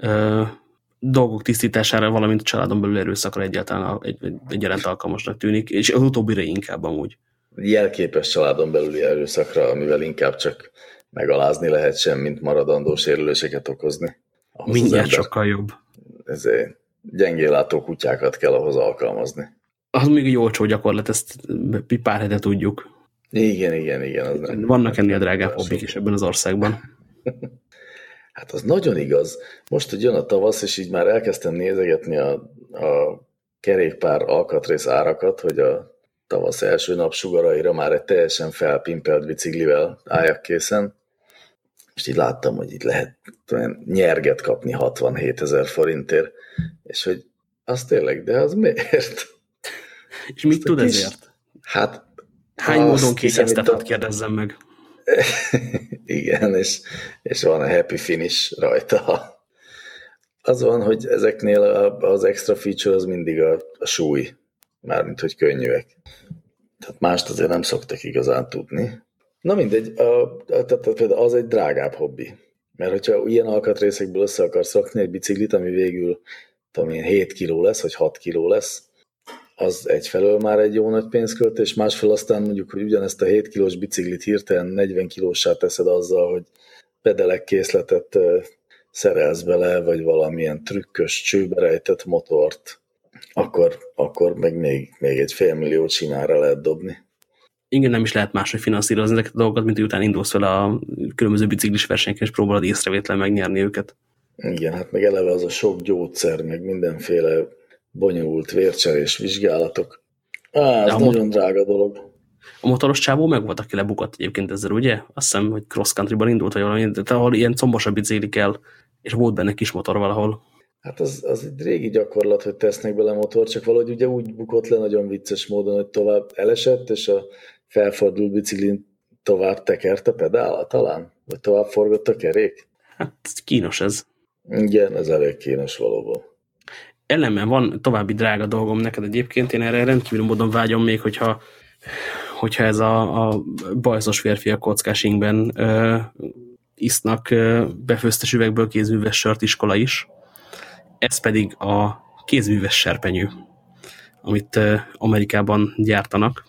Dolgok tisztítására, valamint a családon belül erőszakra egyáltalán egyaránt alkalmasnak tűnik, és az utóbbira inkább amúgy. Jelképes családon belüli erőszakra, amivel inkább csak megalázni lehet sem, mint maradandó sérüléseket okozni. Mindjárt sokkal jobb. Ezért gyengéllátó kutyákat kell ahhoz alkalmazni. Az még egy olcsó gyakorlat, ezt pár hete tudjuk. Igen. Az nem, vannak ennél drágább hobbik is ebben az országban. Hát az nagyon igaz. Most, hogy jön a tavasz, és így már elkezdtem nézegetni a kerékpár alkatrész árakat, hogy a tavasz első napsugaraira már egy teljesen felpimpelt biciklivel álljak készen, és így láttam, hogy itt lehet nyerget kapni 67 000 forintért, és hogy az tényleg, de az miért? És mit tud ezért? Hát hány módon kényeztetett, kérdezzem meg. Igen, és van a happy finish rajta. Az van, hogy ezeknél az extra feature az mindig a súly, mármint hogy könnyűek. Tehát mást azért nem szoktak igazán tudni. Na mindegy, tehát például az egy drágább hobbi. Mert hogyha ilyen alkatrészekből össze akarsz rakni egy biciklit, ami végül 7 kiló lesz, vagy 6 kiló lesz, az egyfelől már egy jó nagy pénzköltés, másfelől aztán mondjuk, hogy ugyanezt a 7 kilós biciklit hirtelen 40 kilóssá teszed azzal, hogy pedelekkészletet szerelsz bele, vagy valamilyen trükkös, csőbe rejtett motort, akkor meg még egy $500,000 simánra lehet dobni. Igen, nem is lehet máshogy finanszírozni ezeket a dolgokat, mint után indulsz fel a különböző biciklis versenyeken, és próbálod észrevétlen megnyerni őket. Igen, hát meg eleve az a sok gyógyszer, meg mindenféle bonyolult vércserés vizsgálatok. Ez nagyon drága dolog. A motoros csávó meg volt, aki lebukott egyébként ezzel, ugye? Azt hiszem, hogy cross countryban indult, vagy valami, de ahol ilyen combosabb biciklik el, és volt benne kis motor valahol. Hát az egy régi gyakorlat, hogy tesznek bele motor, csak valahogy ugye úgy bukott le nagyon vicces módon, hogy tovább elesett, és a felfordult biciklin tovább tekert a pedál talán? Vagy tovább forgott a kerék? Hát kínos ez. Igen, ez elég kínos valóban. Ellenben van további drága dolgom neked egyébként, én erre rendkívül módon vágyom még, hogyha ez a bajszos férfiak kockás ingben isznak befőztes üvegből kézműves sört iskola is. Ez pedig a kézműves serpenyő, amit Amerikában gyártanak,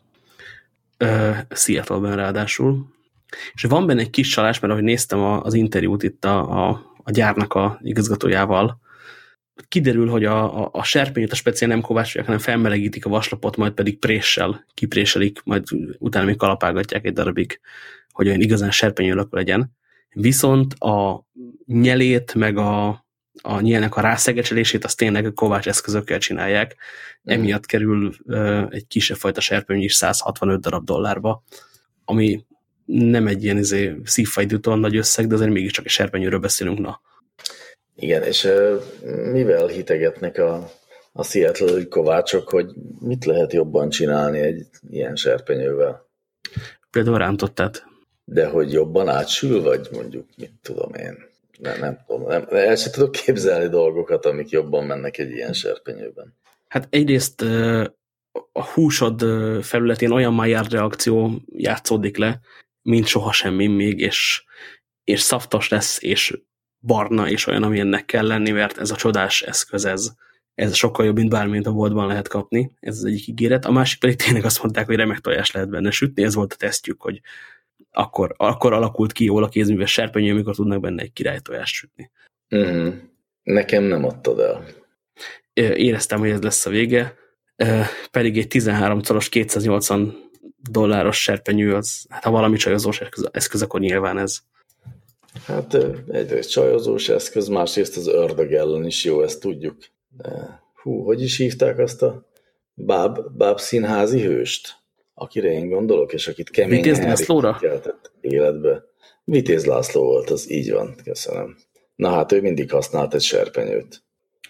Seattle-ben ráadásul. És van benne egy kis csalás, mert ahogy néztem az interjút itt a gyárnak a igazgatójával, kiderül, hogy a serpenyőt a speciál nem kovácsolják, hanem felmelegítik a vaslapot, majd pedig préssel kipréselik, majd utána még kalapálgatják egy darabig, hogy olyan igazán serpenyőlök legyen. Viszont a nyelét, meg a nyelnek a rászegecselését, azt tényleg kovács eszközökkel csinálják. Emiatt kerül egy kisebb fajta serpenyő is $165, ami nem egy ilyen szívfájdítóan nagy összeg, de azért mégiscsak egy serpenyőről beszélünk, na. Igen, és mivel hitegetnek a Seattle-i kovácsok, hogy mit lehet jobban csinálni egy ilyen serpenyővel? Például rántottát. De hogy jobban átsül, vagy mondjuk, mit tudom én? Nem tudom, el sem tudok képzelni dolgokat, amik jobban mennek egy ilyen serpenyőben. Hát egyrészt a húsod felületén olyan Maillard reakció játszódik le, mint soha semmi még, és szaftos lesz, és barna, és olyan, amilyennek kell lenni, mert ez a csodás eszköz, ez sokkal jobb, mint bármint a boltban lehet kapni. Ez az egyik ígéret. A másik pedig tényleg azt mondták, hogy remek tojás lehet benne sütni, ez volt a tesztjük, hogy akkor alakult ki jól a kézműves serpenyő, amikor tudnak benne egy királytojást sütni. Nekem nem adtad el. Éreztem, hogy ez lesz a vége, pedig egy 13 colos $280 serpenyő, az, hát ha valami csajozós eszköz, akkor nyilván ez. Hát egyrészt csajozós eszköz, másrészt az ördög ellen is jó, ezt tudjuk. Hogy is hívták azt a báb színházi hőst, akire én gondolok, és akit kemény keltett életbe. Vitéz László volt, az így van, köszönöm. Na hát ő mindig használt egy serpenyőt.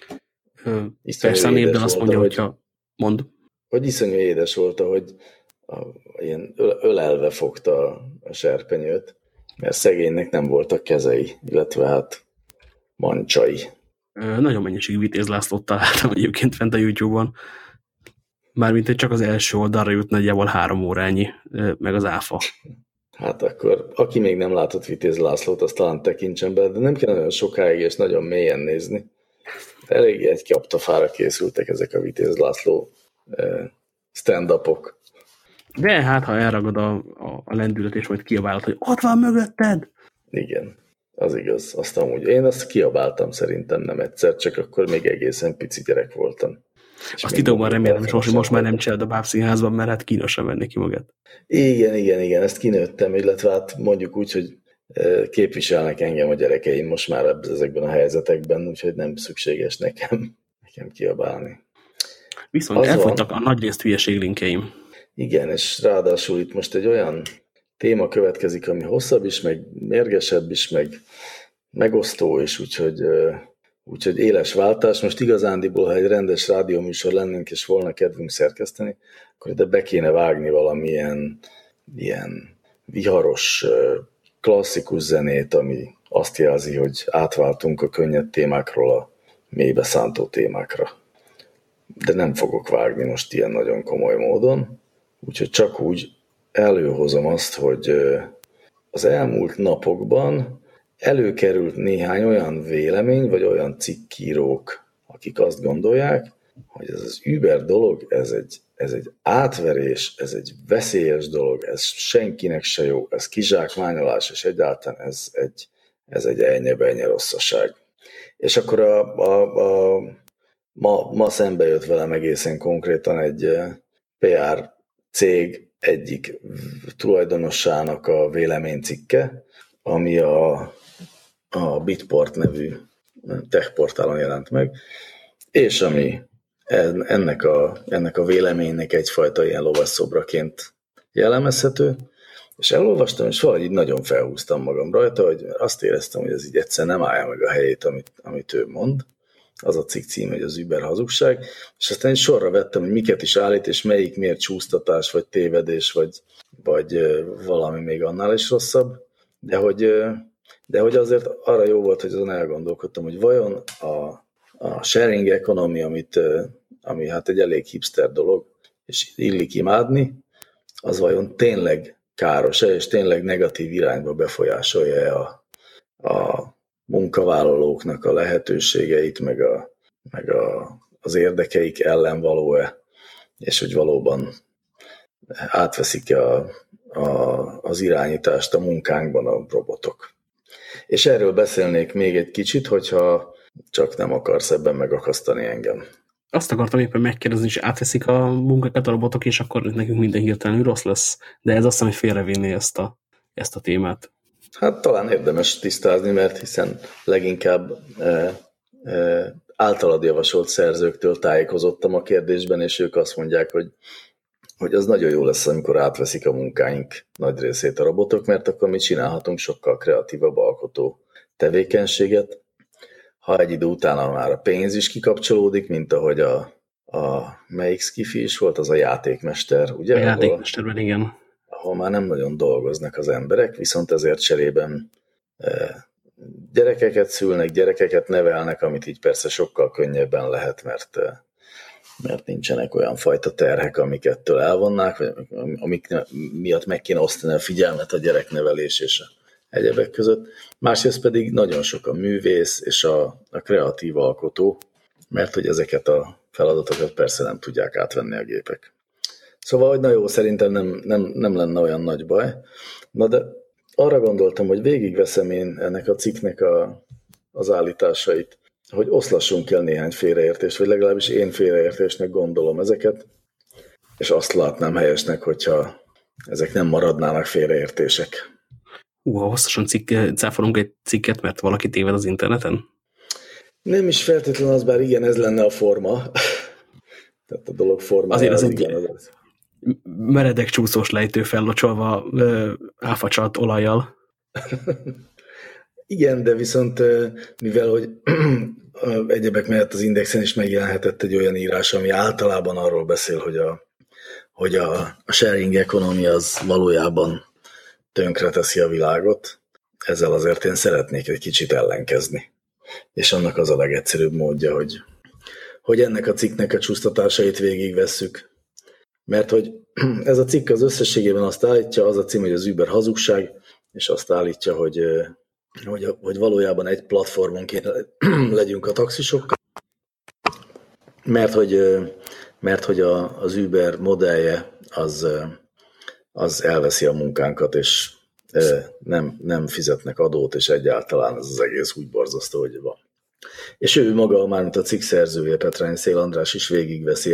Persze a népben azt mondja, hogyha mond. Hogy iszonyú édes volt, hogy ilyen ölelve fogta a serpenyőt, mert szegénynek nem voltak kezei, illetve hát mancsai. Nagyon mennyiségű Vitéz Lászlót találtam egyébként fent a YouTube-on. Mármint, hogy csak az első oldalra jut nagyjából 3 órányi, meg az áfa. Hát akkor, aki még nem látott Vitéz Lászlót, azt talán tekintsen be, de nem kell nagyon sokáig és nagyon mélyen nézni. Elég egy kaptafára készültek ezek a Vitéz László stand-upok. De hát, ha elragad a lendület, és majd kiabálod, hogy ott van mögötted! Igen, az igaz. Azt amúgy én azt kiabáltam szerintem nem egyszer, csak akkor még egészen pici gyerek voltam. Azt titokban remélem, hogy most már nem csinálod a bábszínházban, mert hát kínosan venni ki magát. Igen, ezt kinőttem, illetve hát mondjuk úgy, hogy képviselnek engem a gyerekeim most már ezekben a helyzetekben, úgyhogy nem szükséges nekem kiabálni. Viszont elfogytak a nagyrészt hülyeség linkjeim. Igen, és ráadásul itt most egy olyan téma következik, ami hosszabb is, meg mérgesebb is, meg megosztó, és úgyhogy éles váltás. Most igazándiból, ha egy rendes rádióműsor lennénk, és volna kedvünk szerkeszteni, akkor ide be kéne vágni valamilyen ilyen viharos, klasszikus zenét, ami azt jelzi, hogy átváltunk a könnyed témákról a mélybe szántó témákra. De nem fogok vágni most ilyen nagyon komoly módon, úgyhogy csak úgy előhozom azt, hogy az elmúlt napokban előkerült néhány olyan vélemény, vagy olyan cikkírók, akik azt gondolják, hogy ez az Uber dolog, ez egy átverés, ez egy veszélyes dolog, ez senkinek se jó, ez kizsákmányolás, és egyáltalán ez egy ennyi rosszaság. És akkor ma szembe jött velem egészen konkrétan egy PR cég egyik tulajdonossának a véleménycikke, ami a Bitport nevű tech portálon jelent meg, és ami ennek a véleménynek egyfajta ilyen lovasszobraként jellemezhető, és elolvastam, és valahogy így nagyon felhúztam magam rajta, hogy azt éreztem, hogy ez így egyszer nem állja meg a helyét, amit ő mond. Az a cikk cím, hogy az Uber hazugság, és aztán egy sorra vettem, hogy miket is állít, és melyik miért csúsztatás, vagy tévedés, vagy valami még annál is rosszabb, de hogy azért arra jó volt, hogy azon elgondolkodtam, hogy vajon a sharing economy, ami hát egy elég hipster dolog, és illik imádni, az vajon tényleg káros-e, és tényleg negatív irányba befolyásolja a munkavállalóknak a lehetőségeit, meg az érdekeik ellen való-e, és hogy valóban átveszik-e az irányítást a munkánkban a robotok. És erről beszélnék még egy kicsit, hogyha csak nem akarsz ebben megakasztani engem. Azt akartam éppen megkérdezni, hogy átveszik a munkákat a robotok, és akkor nekünk minden hirtelenül rossz lesz. De ez azt hiszem, hogy félrevinné ezt a témát. Hát talán érdemes tisztázni, mert hiszen leginkább általad javasolt szerzőktől tájékozottam a kérdésben, és ők azt mondják, hogy az nagyon jó lesz, amikor átveszik a munkáink nagy részét a robotok, mert akkor mi csinálhatunk sokkal kreatívabb alkotó tevékenységet. Ha egy idő utána már a pénz is kikapcsolódik, mint ahogy melyik skifi is volt, az a játékmester, ugye? A játékmesterben, igen. Ahol már nem nagyon dolgoznak az emberek, viszont ezért cserében gyerekeket szülnek, gyerekeket nevelnek, amit így persze sokkal könnyebben lehet, mert nincsenek olyan fajta terhek, amikettől elvonnák, vagy amik miatt meg kéne osztani a figyelmet a gyereknevelés és a egyebek között. Másrészt pedig nagyon sok a művész és a kreatív alkotó, mert hogy ezeket a feladatokat persze nem tudják átvenni a gépek. Szóval, hogy na jó, szerintem nem lenne olyan nagy baj. Na de arra gondoltam, hogy végigveszem én ennek a cikknek az állításait, hogy oszlassunk el néhány félreértést, vagy legalábbis én félreértésnek gondolom ezeket, és azt látnám helyesnek, hogyha ezek nem maradnának félreértések. Ha hosszasan cáfolunk egy cikket, mert valaki téved az interneten? Nem is feltétlenül az, bár igen, ez lenne a forma. Tehát a dolog formája. Azért ez egy meredek csúszós lejtő fellocsolva áfacsalt olajjal. Igen, de viszont mivel, hogy egyebek mellett az Indexen is megjelenhetett egy olyan írás, ami általában arról beszél, hogy a sharing economy az valójában tönkreteszi a világot, ezzel azért én szeretnék egy kicsit ellenkezni. És annak az a legegyszerűbb módja, hogy ennek a cikknek a csúsztatásait végigvesszük. Mert hogy ez a cikk az összességében azt állítja, az a cím, hogy az Uber hazugság, és azt állítja, hogy valójában egy platformon kéne legyünk a taxisokkal, mert hogy az Uber modellje az elveszi a munkánkat, és nem fizetnek adót, és egyáltalán ez az egész úgy borzasztó, hogy van. És ő maga, mármint a cikk szerzője, Petrány Szél András is végigveszi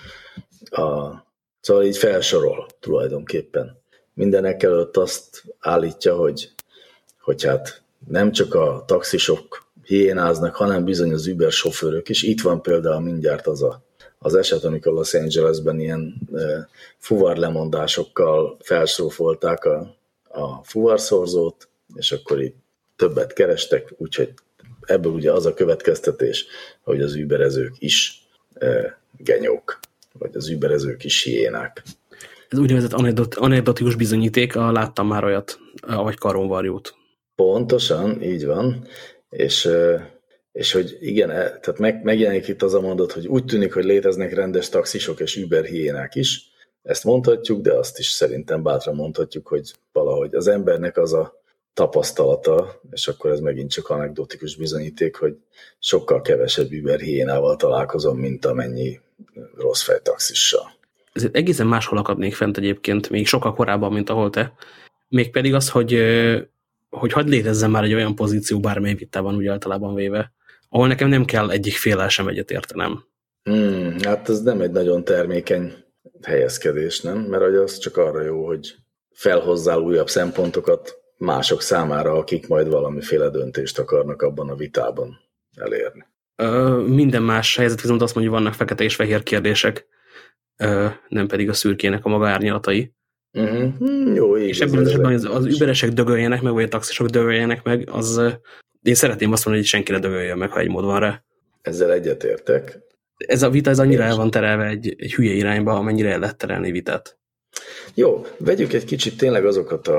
szóval így felsorol tulajdonképpen. Mindenek előtt azt állítja, hogy hát nem csak a taxisok hiénáznak, hanem bizony az Uber sofőrök is. Itt van például mindjárt az eset, amikor Los Angelesben ilyen fuvarlemondásokkal felsrófolták a fuvarszorzót, és akkor így többet kerestek, úgyhogy ebből ugye az a következtetés, hogy az überezők is genyók, vagy az überezők is hiénák. Ez úgynevezett anekdotikus bizonyíték, láttam már olyat, vagy karonvarjót. Pontosan, így van, és hogy igen, tehát megjelenik itt az a mondat, hogy úgy tűnik, hogy léteznek rendes taxisok és Uber hiénák is. Ezt mondhatjuk, de azt is szerintem bátran mondhatjuk, hogy valahogy az embernek az a tapasztalata, és akkor ez megint csak anekdotikus bizonyíték, hogy sokkal kevesebb Uber hiénával találkozom, mint amennyi rossz fejtaxissal. Ezért egészen máshol akadnék fent egyébként, még sokkal korábban, mint ahol te. Mégpedig az, hogy hadd létezzen már egy olyan pozíció bármely vitában úgy általában véve, ahol nekem nem kell egyik féllel sem egyet értenem. Hát ez nem egy nagyon termékeny helyezkedés, nem? Mert az csak arra jó, hogy felhozzál újabb szempontokat mások számára, akik majd valamiféle döntést akarnak abban a vitában elérni. Minden más helyzet viszont azt mondja, hogy vannak fekete és fehér kérdések, nem pedig a szürkének a maga árnyalatai. Jó, így. És ebben az überesek dögöljenek meg, vagy a taxisok dögöljenek meg, az én szeretném azt mondani, hogy senki ne dögöljön meg, ha egy mód van rá. Ezzel egyetértek. Ez a vita annyira el van terelve egy hülye irányba, amennyire el lehet terelni vitát. Jó, vegyük egy kicsit tényleg azokat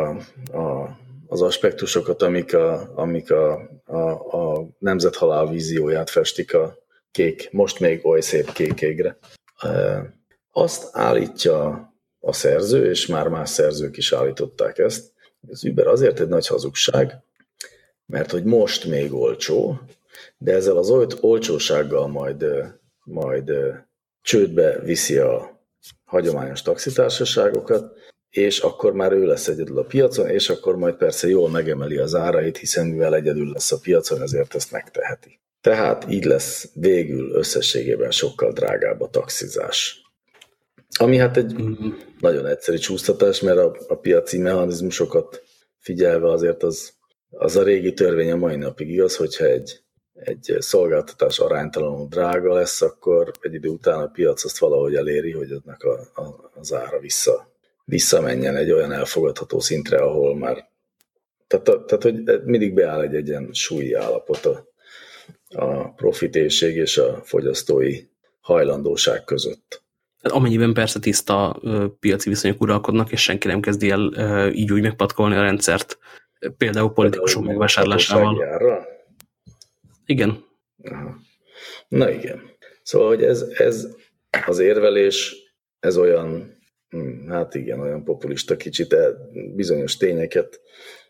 az aspektusokat, amik a nemzethalál vízióját festik a kék, most még oly szép kék égre. Azt állítja a szerző, és már más szerzők is állították ezt. Az Uber azért egy nagy hazugság, mert hogy most még olcsó, de ezzel az olcsósággal majd csődbe viszi a hagyományos taxitársaságokat, és akkor már ő lesz egyedül a piacon, és akkor majd persze jól megemeli az árait, hiszen mivel egyedül lesz a piacon, ezért ezt megteheti. Tehát így lesz végül összességében sokkal drágább a taxizás. Ami hát egy nagyon egyszerű csúsztatás, mert a piaci mechanizmusokat figyelve azért az a régi törvény a mai napig igaz, hogyha egy szolgáltatás aránytalanul drága lesz, akkor egy idő után a piac azt valahogy eléri, hogy ennek az ára visszamenjen egy olyan elfogadható szintre, ahol már tehát hogy mindig beáll egy egyensúlyi állapot a profitérség és a fogyasztói hajlandóság között. Amennyiben persze tiszta piaci viszonyok uralkodnak, és senki nem kezdi el így úgy megpatkolni a rendszert, például politikusok megvásárlásával. Igen. Aha. Na igen. Szóval, hogy ez az érvelés, ez olyan, hát igen, olyan populista kicsit, bizonyos tényeket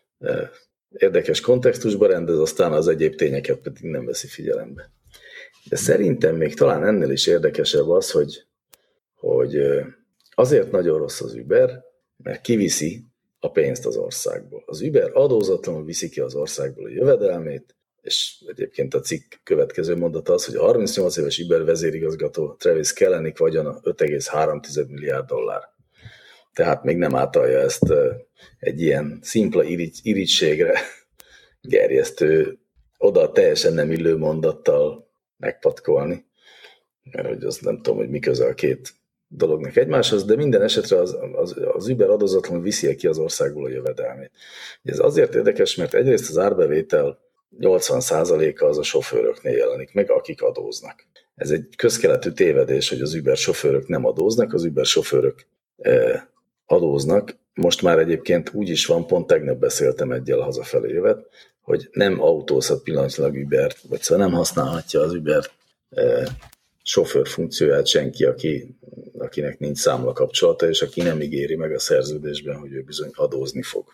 érdekes kontextusba rendez, aztán az egyéb tényeket pedig nem veszi figyelembe. De szerintem még talán ennél is érdekesebb az, hogy azért nagyon rossz az Uber, mert kiviszi a pénzt az országból. Az Uber adózatlanul viszi ki az országból a jövedelmét, és egyébként a cikk következő mondata az, hogy a 38 éves Uber vezérigazgató Travis Kalanick vagyona 5,3 milliárd dollár. Tehát még nem átalja ezt egy ilyen szimpla irítségre gerjesztő, oda teljesen nem illő mondattal megpatkolni, mert hogy azt nem tudom, hogy mi köze a két dolognak egymáshoz, de minden esetre az Uber adózatlanul viszi ki az országból a jövedelmét. Ez azért érdekes, mert egyrészt az árbevétel 80%-a az a sofőröknél jelenik meg, akik adóznak. Ez egy közkeletű tévedés, hogy az Uber sofőrök nem adóznak, az Uber sofőrök adóznak. Most már egyébként úgy is van, pont tegnap beszéltem egyel hazafelé jövet, hogy nem autózhat pillanatilag Ubert, vagy szóval nem használhatja az Uber sofőr funkcióját senki, akinek nincs számla kapcsolata, és aki nem ígéri meg a szerződésben, hogy ő bizony adózni fog.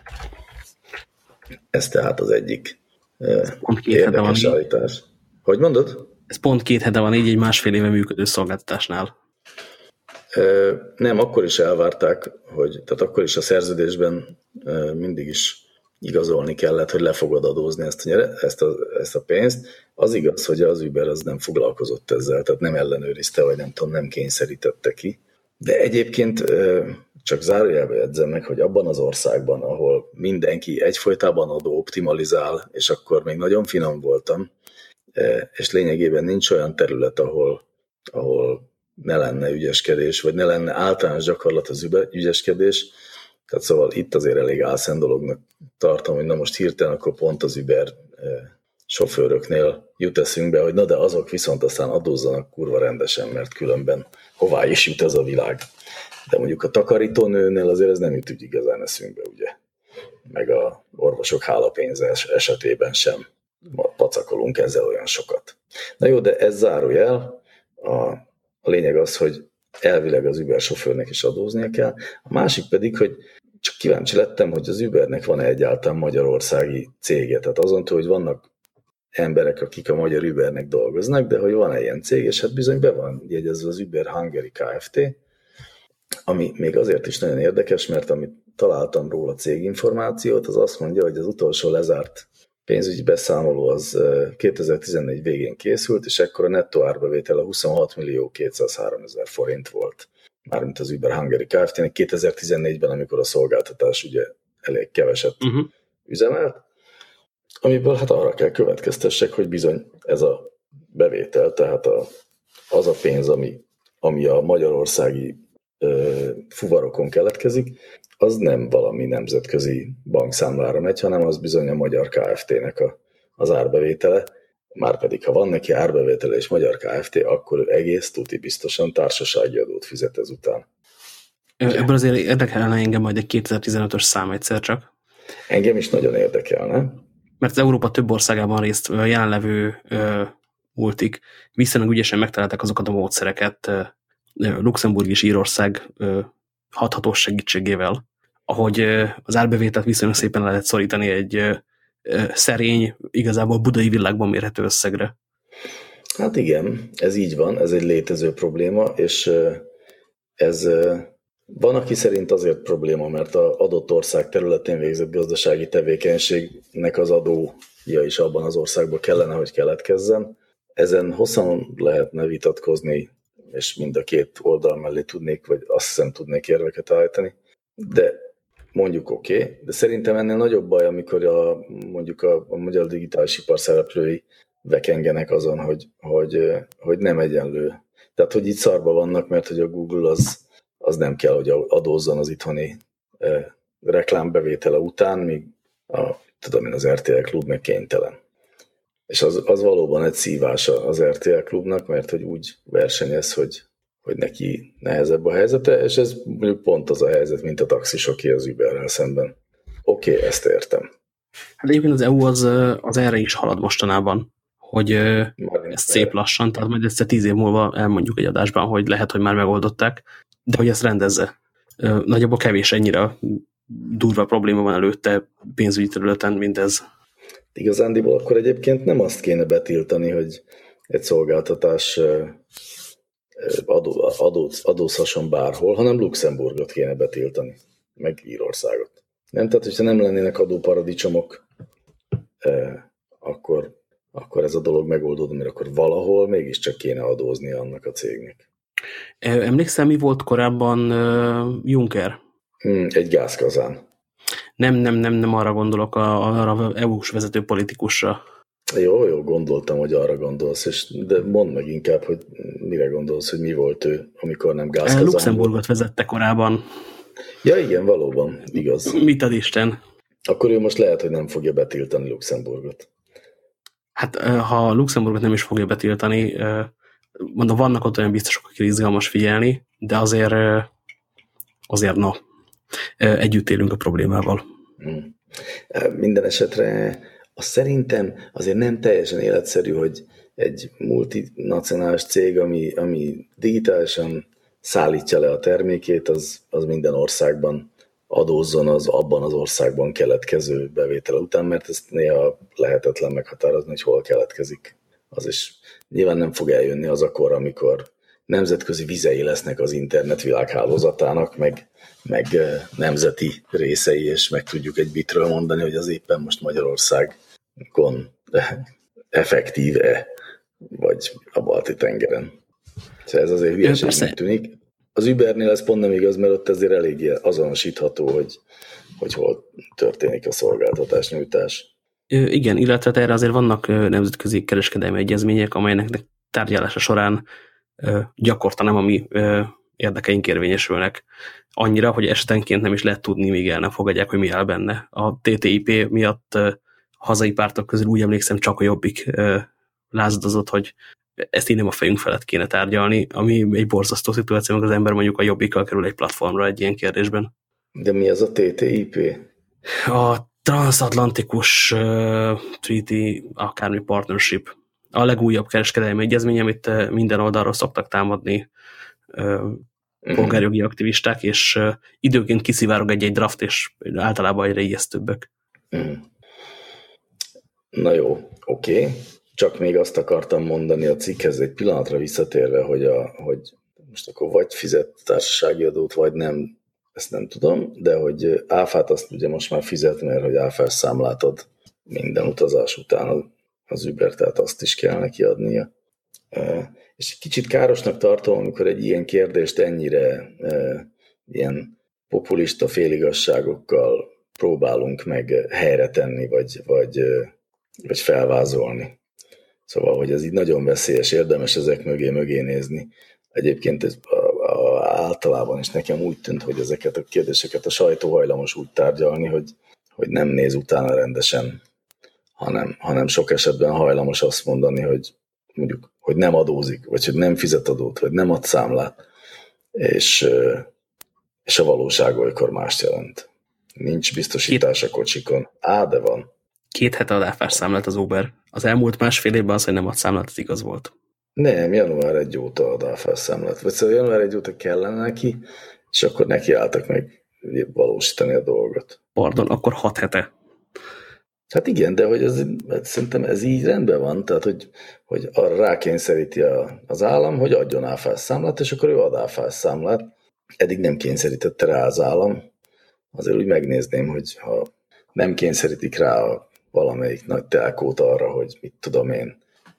Ez tehát az egyik érdekes állítás. Hogy mondod? Ez pont 2 hete van így egy másfél éve működő szolgáltatásnál. Nem, akkor is elvárták, tehát akkor is a szerződésben mindig is igazolni kellett, hogy le fogod adózni ezt a pénzt. Az igaz, hogy az Uber az nem foglalkozott ezzel, tehát nem ellenőrizte, vagy nem tudom, nem kényszerítette ki. De egyébként csak zárójelbe jegyzem meg, hogy abban az országban, ahol mindenki egyfolytában adó optimalizál, és akkor még nagyon finom voltam, és lényegében nincs olyan terület, ahol ne lenne ügyeskedés, vagy ne lenne általános gyakorlat az ügyeskedés. Tehát szóval itt azért elég álszent dolognak tartom, hogy na most hirtelen akkor pont az Uber sofőröknél jut eszünkbe, hogy na de azok viszont aztán adózzanak kurva rendesen, mert különben hová is jut ez a világ. De mondjuk a takarítónőnél azért ez nem jut úgy igazán eszünkbe, ugye? Meg a orvosok hálapénze esetében sem pacakolunk ezzel olyan sokat. Na jó, de ez zárójel. A lényeg az, hogy elvileg az Uber sofőrnek is adóznia kell. A másik pedig, hogy csak kíváncsi lettem, hogy az Ubernek van-e egyáltalán magyarországi cége. Tehát azon túl, hogy vannak emberek, akik a magyar Ubernek dolgoznak, de hogy van-e ilyen cég, és hát bizony be van jegyezve az Uber Hungary Kft., ami még azért is nagyon érdekes, mert amit találtam róla céginformációt, az azt mondja, hogy az utolsó lezárt pénzügyi beszámoló az 2014 végén készült, és ekkor a nettó árbevétel a 26.203.000 forint volt. Mármint az Uber Hungary Kft-nek 2014-ben, amikor a szolgáltatás ugye elég keveset üzemelt. Amiből hát arra kell következtessek, hogy bizony ez a bevétel, tehát az a pénz, ami a magyarországi fuvarokon keletkezik, az nem valami nemzetközi bankszámlára megy, hanem az bizony a magyar Kft-nek az árbevétele. Márpedig, ha van neki árbevétele és magyar Kft., akkor ő egész tuti biztosan társasági adót fizet ezután. Ebből azért érdekelne engem majd egy 2015-ös szám egyszer csak. Engem is nagyon érdekelne. Mert az Európa több országában részt jelenlevő multik viszonylag ügyesen megtalálták azokat a módszereket Luxemburg és Írország hathatós segítségével, ahogy az árbevételt viszonylag szépen lehet szorítani egy szerény, igazából budai világban mérhető összegre. Hát igen, ez így van, ez egy létező probléma, és ez van, aki szerint azért probléma, mert az adott ország területén végzett gazdasági tevékenységnek az adója is abban az országban kellene, hogy keletkezzen. Ezen hosszan lehetne vitatkozni, és mind a két oldal mellé tudnék, vagy azt hiszem tudnék érveket állítani, de mondjuk oké, de szerintem ennél nagyobb baj, amikor mondjuk a magyar digitális ipar szereplői vekengenek azon, hogy nem egyenlő. Tehát, hogy itt szarba vannak, mert hogy a Google az nem kell, hogy adózzon az itthoni reklámbevétele után, míg az RTL Klub meg kénytelen. És az valóban egy szívás az RTL Klubnak, mert hogy úgy versenyez, hogy neki nehezebb a helyzete, és ez mondjuk pont az a helyzet, mint a taxisoké az Uberrel szemben. Oké, ezt értem. Hát egyébként az EU az erre is halad mostanában, hogy ez szép lassan, tehát majd egyszer 10 év múlva elmondjuk egy adásban, hogy lehet, hogy már megoldották, de hogy ezt rendezze. Nagyjából kevés ennyire durva probléma van előtte pénzügyi területen, mint ez. Igazándiból akkor egyébként nem azt kéne betiltani, hogy egy szolgáltatás adózhasson bárhol, hanem Luxemburgot kéne betiltani, meg Írországot. Nem? Tehát, hogyha nem lennének adóparadicsomok, akkor ez a dolog megoldódna, mert akkor valahol mégiscsak kéne adózni annak a cégnek. Emlékszel, mi volt korábban Juncker? Egy gázkazán. Nem arra gondolok, arra EU-s vezető politikusra. Jó, gondoltam, hogy arra gondolsz, de mondd meg inkább, hogy mire gondolsz, hogy mi volt ő, amikor nem gázkazán. Luxemburgot vezette korábban. Ja igen, valóban, igaz. Mit ad Isten? Akkor ő most lehet, hogy nem fogja betiltani Luxemburgot. Hát, ha Luxemburgot nem is fogja betiltani, mondom, vannak ott olyan biztosok, akik izgalmas figyelni, de azért no, együtt élünk a problémával. Minden esetre azt szerintem azért nem teljesen életszerű, hogy egy multinacionális cég, ami digitálisan szállítja le a termékét, az minden országban adózzon az abban az országban keletkező bevétele után, mert ezt néha lehetetlen meghatározni, hogy hol keletkezik. Az is nyilván nem fog eljönni az akkor, amikor nemzetközi vizei lesznek az internet világhálózatának, meg nemzeti részei, és meg tudjuk egy bitről mondani, hogy az éppen most Magyarországon effektív-e, vagy a Balti-tengeren. Szóval ez azért hülyeségnek tűnik. Az Ubernél ez pont nem igaz, mert ott azért eléggé azonosítható, hogy hol történik a szolgáltatás nyújtás. Igen, illetve erre azért vannak nemzetközi kereskedelmi egyezmények, amelynek tárgyalása során gyakorta nem a mi érdekeink érvényesülnek. Annyira, hogy esetenként nem is lehet tudni, míg el nem fogadják, hogy mi áll benne. A TTIP miatt hazai pártok közül úgy emlékszem, csak a Jobbik lázadozott, hogy ezt így nem a fejünk felett kéne tárgyalni, ami egy borzasztó szituáció, meg az ember mondjuk a Jobbikkal kerül egy platformra egy ilyen kérdésben. De mi az a TTIP? A Transatlantikus Treaty, akármi Partnership. A legújabb kereskedelmi egyezmény, amit minden oldalról szoktak támadni polgárjogi aktivisták, és időnként kiszivárog egy draft, és általában egyre ijesztőbbek. Na jó, oké. Csak még azt akartam mondani a cikkhez egy pillanatra visszatérve, hogy most akkor vagy fizet társasági adót, vagy nem, ezt nem tudom, de hogy áfát azt ugye most már fizet, mert hogy áfás számlát ad minden utazás után az Uber, tehát azt is kell neki adnia. És egy kicsit károsnak tartom, amikor egy ilyen kérdést ennyire ilyen populista féligasságokkal próbálunk meg helyre tenni, vagy vagy felvázolni. Szóval, hogy ez így nagyon veszélyes, érdemes ezek mögé nézni. Egyébként ez általában is nekem úgy tűnt, hogy ezeket a kérdéseket a sajtó hajlamos úgy tárgyalni, hogy nem néz utána rendesen, hanem sok esetben hajlamos azt mondani, hogy mondjuk, hogy nem adózik, vagy hogy nem fizet adót, vagy nem ad számlát, és a valóság olykor mást jelent. Nincs biztosítás a kocsikon. De van. 2 hete ad áfás számlát az Uber. Az elmúlt másfél évben az, hogy nem ad számlát, az igaz volt. Nem, január 1 óta ad áfás számlát. Vagy szóval január 1 óta kellene neki, és akkor nekiálltak meg valósítani a dolgot. Pardon, akkor 6 hete. Hát igen, de hogy szerintem ez így rendben van, tehát hogy arra rákényszeríti az állam, hogy adjon áfás számlát, és akkor ő ad áfás számlát. Eddig nem kényszerítette rá az állam. Azért úgy megnézném, hogy ha nem kényszerítik rá valamelyik nagy telkót arra, hogy mit tudom én,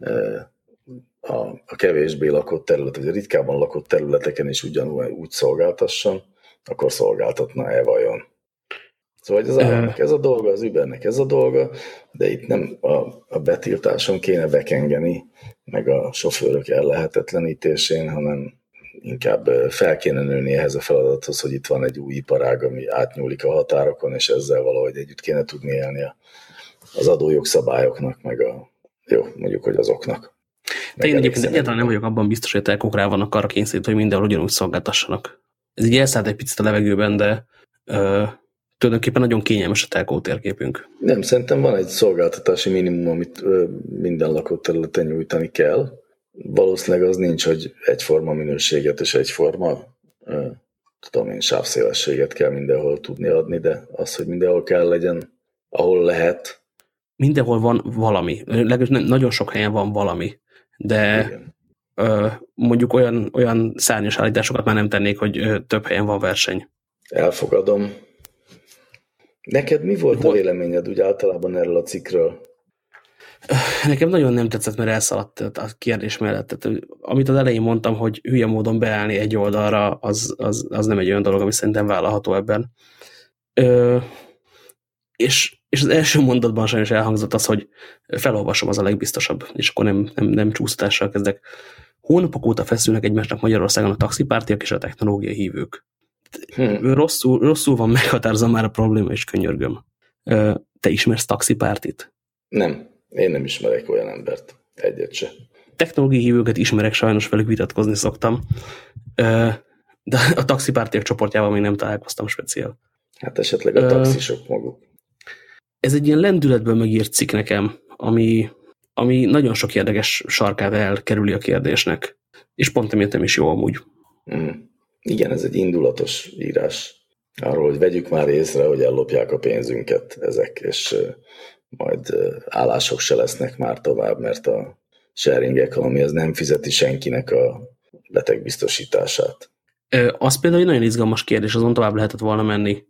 a kevésbé lakott terület, vagy a ritkábban lakott területeken is ugyanúgy szolgáltasson, akkor szolgáltatna-e vajon? Szóval az államnak ez a dolga, az Ubernek ez a dolga, de itt nem a betiltáson kéne bekengeni, meg a sofőrök ellehetetlenítésén, hanem inkább fel kéne nőni ehhez a feladathoz, hogy itt van egy új iparág, ami átnyúlik a határokon, és ezzel valahogy együtt kéne tudni élni az adójogszabályoknak, meg mondjuk, hogy azoknak. De én egyébként egyáltalán nem vagyok abban biztos, hogy a telkók rá vannak arra kényszerítve, hogy mindenhol ugyanúgy szolgáltassanak. Ez így elszállt egy picit a levegőben, de tulajdonképpen nagyon kényelmes a telkó térképünk. Nem, szerintem van egy szolgáltatási minimum, amit minden lakott területen nyújtani kell. Valószínűleg az nincs, hogy egyforma minőséget és egyforma sávszélességet kell mindenhol tudni adni, de az, hogy mindenhol kell legyen, ahol lehet. Mindenhol van valami. Legalábbis nagyon sok helyen van valami. De mondjuk olyan szárnyas állításokat már nem tennék, hogy több helyen van verseny. Elfogadom. Neked mi volt a véleményed úgy általában erről a cikkről? Nekem nagyon nem tetszett, mert elszaladt a kérdés mellett. Tehát, amit az elején mondtam, hogy hülye módon beállni egy oldalra, az nem egy olyan dolog, ami szerintem vállalható ebben. És az első mondatban sajnos elhangzott az, hogy felolvasom, az a legbiztosabb, és akkor nem csúsztatással kezdek. Hónapok óta feszülnek egymásnak Magyarországon a taxipártiak és a technológiai hívők. Rosszul van meghatározva már a probléma, és könyörgöm. Te ismersz taxipártit? Nem, én nem ismerek olyan embert. Egyet se. Technológiai hívőket ismerek, sajnos velük vitatkozni szoktam. De a taxipártiak csoportjával még nem találkoztam speciál. Hát esetleg a taxisok maguk. Ez egy ilyen lendületből megírt cikk nekem, ami nagyon sok érdekes sarkát elkerüli a kérdésnek. És pont emiatt nem is jó amúgy. Igen, ez egy indulatos írás. Arról, hogy vegyük már észre, hogy ellopják a pénzünket ezek, és majd állások se lesznek már tovább, mert a sharing economy az nem fizeti senkinek a betegbiztosítását. Az például egy nagyon izgalmas kérdés, azon tovább lehetett volna menni,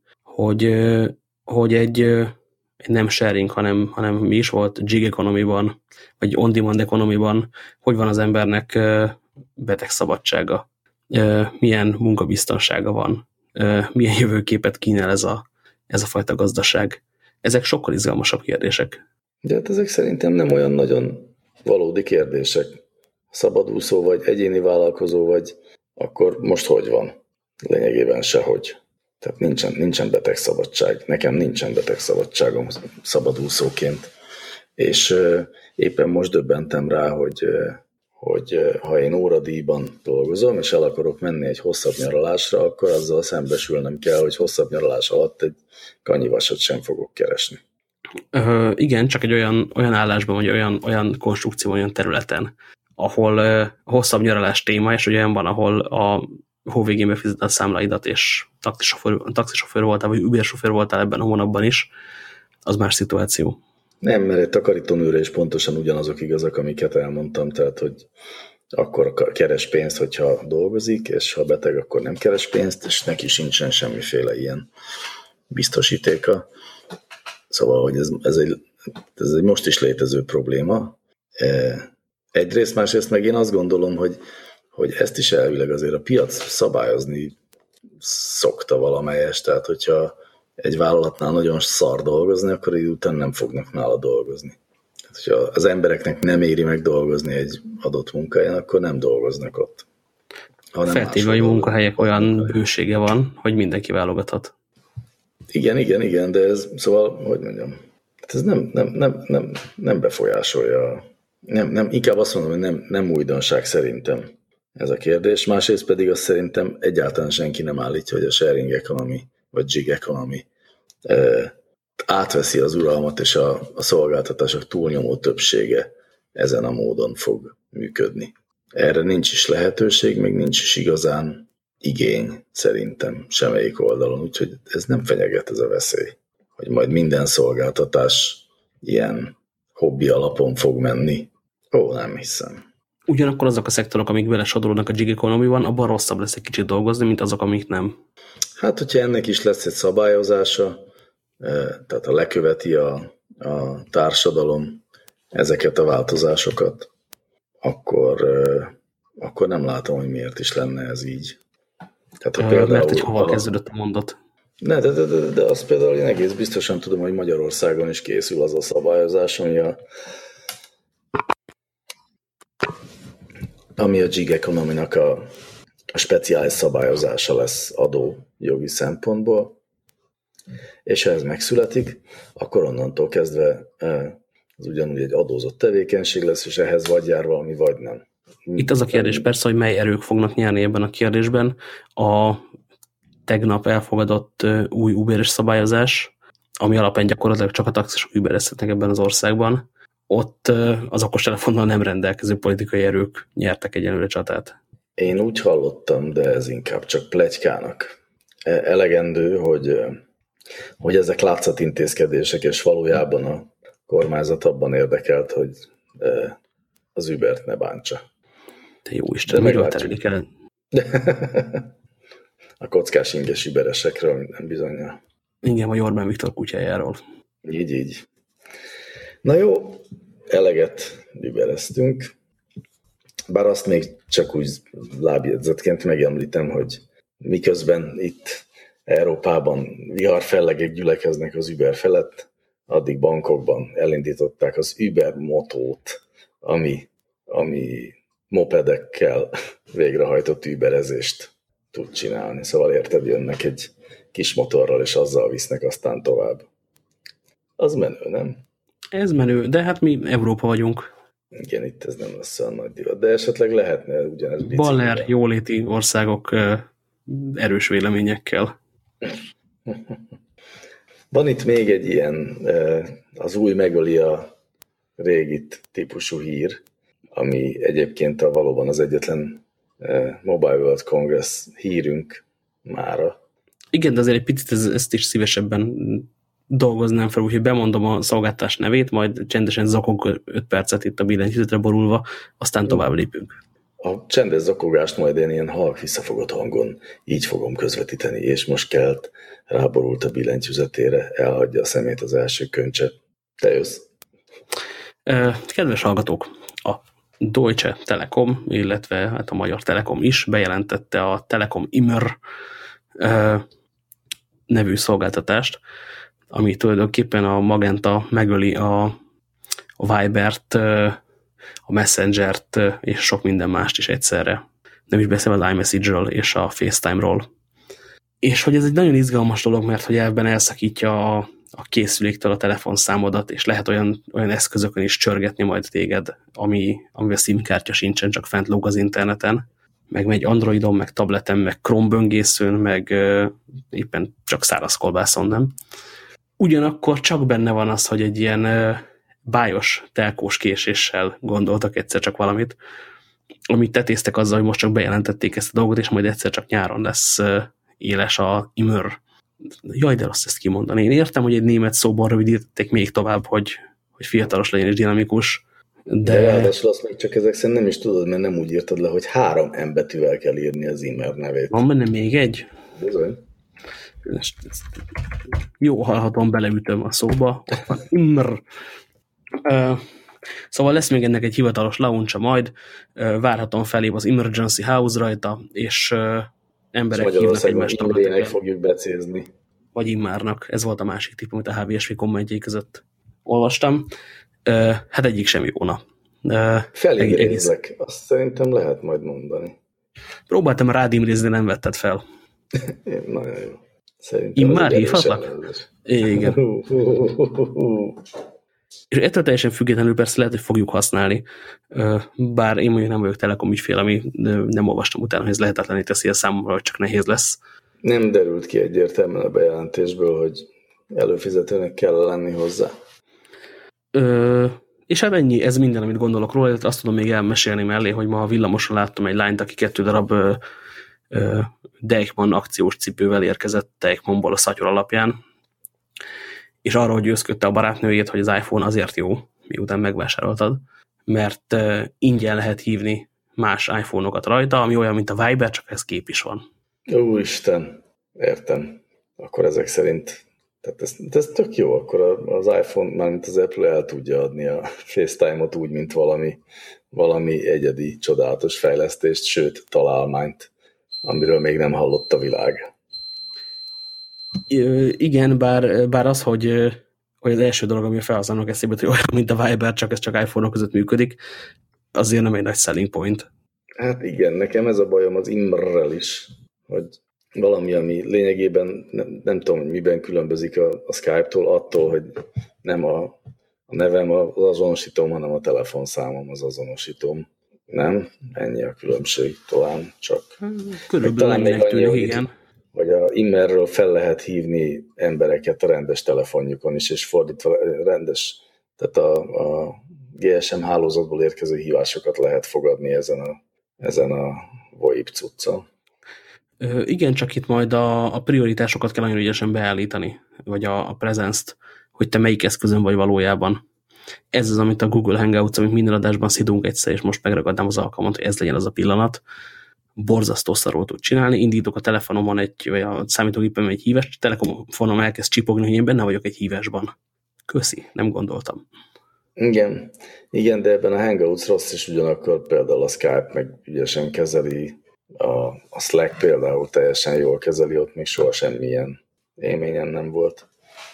hogy egy nem sharing, hanem mi is volt, gig economy-ban, vagy on-demand economy-ban, hogy van az embernek betegszabadsága, milyen munkabiztonsága van, milyen jövőképet kínál ez a fajta gazdaság. Ezek sokkal izgalmasabb kérdések. De hát ezek szerintem nem olyan nagyon valódi kérdések. Szabadúszó vagy, egyéni vállalkozó vagy, akkor most hogy van? Lényegében sehogy. Tehát nincsen betegszabadság. Nekem nincsen betegszabadságom szabadúszóként. És éppen most döbbentem rá, hogy ha én óradíjban dolgozom, és el akarok menni egy hosszabb nyaralásra, akkor azzal szembesülnem kell, hogy hosszabb nyaralás alatt egy kanyivasot sem fogok keresni. Igen, csak egy olyan állásban, vagy olyan konstrukcióban, olyan területen, ahol hosszabb nyaralás téma, és olyan van, ahol a hóvégén befizeted a számláidat, és taxisofőr voltál, vagy Uber-sofőr voltál ebben a hónapban is, az más szituáció. Nem, mert egy takarítónőre is pontosan ugyanazok igazak, amiket elmondtam, tehát, hogy akkor keres pénzt, hogyha dolgozik, és ha beteg, akkor nem keres pénzt, és neki sincsen semmiféle ilyen biztosítéka. Szóval, hogy ez egy most is létező probléma. Egyrészt, másrészt meg én azt gondolom, hogy ezt is elvileg azért a piac szabályozni szokta valamelyest, tehát hogyha egy vállalatnál nagyon szar dolgozni, akkor így után nem fognak nála dolgozni. Ha az embereknek nem éri meg dolgozni egy adott munkáján, akkor nem dolgoznak ott. Feltéve, hogy munkahelyek olyan bősége van, hogy mindenki válogathat. Igen, de ez, szóval, hogy mondjam, ez nem befolyásolja, inkább azt mondom, hogy nem újdonság szerintem ez a kérdés. Másrészt pedig azt szerintem egyáltalán senki nem állítja, hogy a sharing economy, vagy gig economy átveszi az uralmat, és a szolgáltatások túlnyomó többsége ezen a módon fog működni. Erre nincs is lehetőség, még nincs is igazán igény szerintem semmelyik oldalon, úgyhogy ez nem fenyeget, ez a veszély, hogy majd minden szolgáltatás ilyen hobbi alapon fog menni. Nem hiszem. Ugyanakkor azok a szektorok, amik belesodorolnak a gig economy-ban, abban rosszabb lesz egy kicsit dolgozni, mint azok, amik nem. Hát, hogyha ennek is lesz egy szabályozása, tehát ha leköveti a társadalom ezeket a változásokat, akkor nem látom, hogy miért is lenne ez így. Tehát, például, mert hogy hova kezdődött a mondat? De azt például én egész biztosan tudom, hogy Magyarországon is készül az a szabályozás, ami a gig economy-nak a speciális szabályozása lesz adó jogi szempontból, és ha ez megszületik, akkor onnantól kezdve az ugyanúgy egy adózott tevékenység lesz, és ehhez vagy jár valami, vagy nem. Itt az a kérdés persze, hogy mely erők fognak nyerni ebben a kérdésben. A tegnap elfogadott új Uber-es szabályozás, ami alapján gyakorlatilag csak a taxisok uberezhetnek ebben az országban, ott az okostelefonnal nem rendelkező politikai erők nyertek egyenlőre csatát. Én úgy hallottam, de ez inkább csak pletykának elegendő, hogy ezek látszatintézkedések, és valójában a kormányzat abban érdekelt, hogy az Ubert ne bántsa. Te jó Isten, miről terelik el? A kockás inges uberesekről nem bizonyal. Igen, vagy Orbán Viktor kutyájáról. Így. Na jó, eleget ubereztünk. Bár azt még csak úgy lábjegyzetként megemlítem, hogy miközben itt Európában viharfellegek gyülekeznek az Uber felett, addig Bangkokban elindították az Uber motót, ami mopedekkel végrehajtott uberezést tud csinálni. Szóval érted, jönnek egy kis motorral, és azzal visznek aztán tovább. Az menő, nem? Ez menő, de hát mi Európa vagyunk. Igen, itt ez nem lesz olyan nagy divat, de esetleg lehetne ugyanez biciklivel. Baller, jóléti országok erős véleményekkel. Van itt még egy ilyen, az új megöli a régit típusú hír, ami egyébként valóban az egyetlen Mobile World Congress hírünk mára. Igen, de azért egy picit ezt is szívesebben dolgoznám fel, úgyhogy bemondom a szolgáltatás nevét, majd csendesen zokog 5 percet itt a billentyűzetre borulva, aztán tovább lépünk. A csendes zokogást majd én ilyen halk visszafogott hangon így fogom közvetíteni, és most kelt, ráborult a billentyűzetére, elhagyja a szemét az első köncse. Te jössz? Kedves hallgatók, a Deutsche Telekom, illetve hát a Magyar Telekom is bejelentette a Telekom Immer nevű szolgáltatást, ami tulajdonképpen a Magenta megöli a Vibert, a Messengert és sok minden mást is egyszerre. Nem is beszélve az iMessage-ről és a FaceTime-ról. És hogy ez egy nagyon izgalmas dolog, mert hogy ebben elszakítja a készüléktől a telefonszámodat, és lehet olyan eszközökön is csörgetni majd téged, amivel SIM-kártya sincsen, csak fent lóg az interneten, meg megy Androidon, meg tableten, meg Chrome böngészőn, meg éppen csak száraz kolbászon, nem? Ugyanakkor csak benne van az, hogy egy ilyen bájos, telkós késéssel gondoltak egyszer csak valamit, amit tetéztek azzal, hogy most csak bejelentették ezt a dolgot, és majd egyszer csak nyáron lesz éles a Immer. Jaj, de rossz ezt kimondani. Én értem, hogy egy német szóban rövidítették még tovább, hogy fiatalos legyen és dinamikus, de ráadásul azt még csak ezek szerint nem is tudod, mert nem úgy írtad le, hogy 3 M betűvel kell írni az Immer nevét. Van benne még egy? Bizony. Jó, hallhatom, beleütöm a szóba. Ott van Immer. Szóval lesz még ennek egy hivatalos launcha majd, várhatóan felép az Emergency House rajta, és emberek hívnak egymást. Imrének fogjuk becézni. Vagy Immárnak. Ez volt a másik tipp, amit a HVSV kommentjei között olvastam. Hát egyik sem jóna. Felidézlek, azt szerintem lehet majd mondani. Próbáltam rád imrézni, nem vetted fel. Nagyon jó. Szerintem már hívhatlak? Igen. És ettől teljesen függetlenül persze lehet, hogy fogjuk használni. Bár én mondjuk nem vagyok Telekom ügyfél, ami nem olvastam utána, hogy ez lehetetlené teszi a számomra, hogy csak nehéz lesz. Nem derült ki egyértelműen a bejelentésből, hogy előfizetőnek kell lenni hozzá. És hát ennyi, ez minden, amit gondolok róla, azt tudom még elmesélni mellé, hogy ma a villamoson láttam egy lányt, aki 2 darab Deichmann akciós cipővel érkezett Deichmannból a szatyor alapján, és arra, hogy győzködte a barátnőjét, hogy az iPhone azért jó, miután megvásároltad, mert ingyen lehet hívni más iPhone-okat rajta, ami olyan, mint a Viber, csak ez kép is van. Úristen, értem. Akkor ezek szerint, tehát ez tök jó, akkor az iPhone, mármint az Apple el tudja adni a FaceTime-ot úgy, mint valami egyedi, csodálatos fejlesztést, sőt, találmányt, amiről még nem hallott a világ. Igen, bár az, hogy az első dolog, ami a felhasználók eszébe, hogy olyan, mint a Viber, csak ez csak iPhone-ok között működik, azért nem egy nagy selling point. Hát igen, nekem ez a bajom az Imrrel is, hogy valami, ami lényegében nem tudom, hogy miben különbözik a Skype-tól, attól, hogy nem a nevem az azonosítom, hanem a telefonszámom az azonosítom. Nem? Ennyi a különbség talán csak. Körülbelül még tűnik, igen. Vagy a Immerről fel lehet hívni embereket a rendes telefonjukon is, és fordítva rendes, tehát a GSM hálózatból érkező hívásokat lehet fogadni ezen a VoIP cuccal. Igen, csak itt majd a prioritásokat kell nagyon ügyesen beállítani, vagy a presence-t, hogy te melyik eszközön vagy valójában. Ez az, amit a Google Hangouts, amit minden adásban szidunk egyszer, és most megragadnám az alkalmat, hogy ez legyen az a pillanat. Borzasztó szarul tud csinálni. Indítok a telefonomon vagy a számítógépemben egy hívást, telefonom elkezd csipogni, hogy én benne vagyok egy hívásban. Köszi, nem gondoltam. Igen, de ebben a Hangouts rossz is, ugyanakkor például a Skype meg ügyesen kezeli, a Slack például teljesen jól kezeli, ott még soha semmilyen élményen nem volt.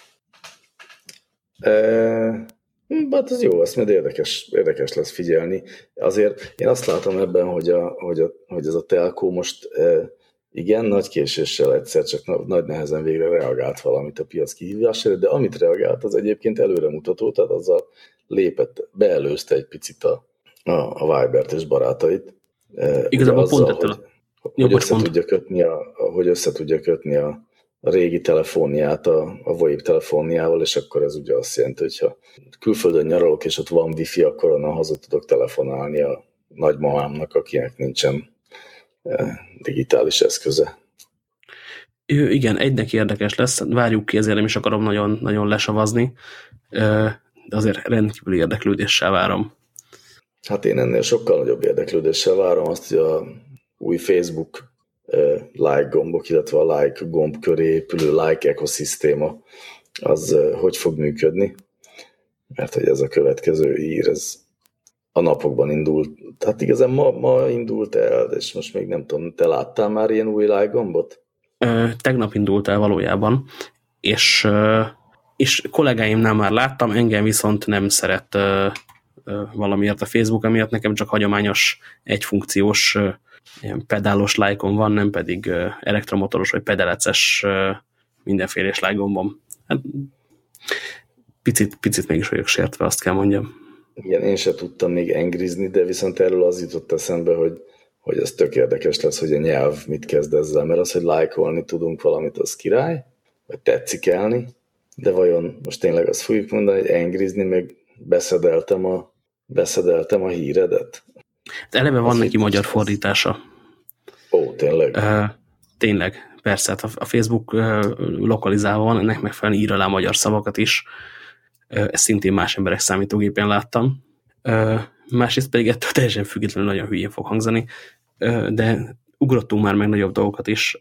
Hát ez jó, ezt majd érdekes lesz figyelni. Azért én azt látom ebben, hogy ez a telkó most igen, nagy késéssel egyszer csak nagy nehezen végre reagált valamit a piac kihívására, de amit reagált, az egyébként előremutató, tehát azzal beelőzte egy picit a Vibert és barátait. Igazából pont ettől. Hogy össze tudja kötni a régi telefóniát a VoIP telefóniával, és akkor ez ugye azt jelenti, hogyha külföldön nyaralok, és ott van wifi, akkor onnan haza tudok telefonálni a nagymamámnak, akinek nincsen digitális eszköze. Igen, egynek érdekes lesz, várjuk ki, ezért nem is akarom nagyon, nagyon lesavazni, de azért rendkívül érdeklődéssel várom. Hát én ennél sokkal nagyobb érdeklődéssel várom azt, hogy a új Facebook like gombok, illetve a like gomb köré épülő like ekoszisztéma az hogy fog működni, mert hogy ez a következő hír, ez a napokban indult, tehát igazán ma indult el, és most még nem tudom, te láttál már ilyen új like gombot? Tegnap indult el valójában, és kollégáimnál már láttam, engem viszont nem szeret valamiért a Facebook, amiatt nekem csak hagyományos egyfunkciós ilyen pedálos lájkon van, nem pedig elektromotoros vagy pedeleces mindenfélés lájgombom. Hát, picit mégis vagyok sértve, azt kell mondjam. Igen, én se tudtam még engrizni, de viszont erről az jutott eszembe, hogy ez tök érdekes lesz, hogy a nyelv mit kezd ezzel, mert az, hogy lájkolni tudunk valamit, az király, vagy tetszikelni, de vajon most tényleg azt fogjuk mondani, hogy engrizni, meg beszedeltem a híredet? Eleve van neki magyar fordítása. Ó, tényleg? Tényleg, persze. Hát a Facebook lokalizálva van, ennek megfelelően ír alá magyar szavakat is. Ezt szintén más emberek számítógépén láttam. Másrészt pedig ettől teljesen függetlenül nagyon hülyén fog hangzani, de ugrottunk már meg nagyobb dolgokat is.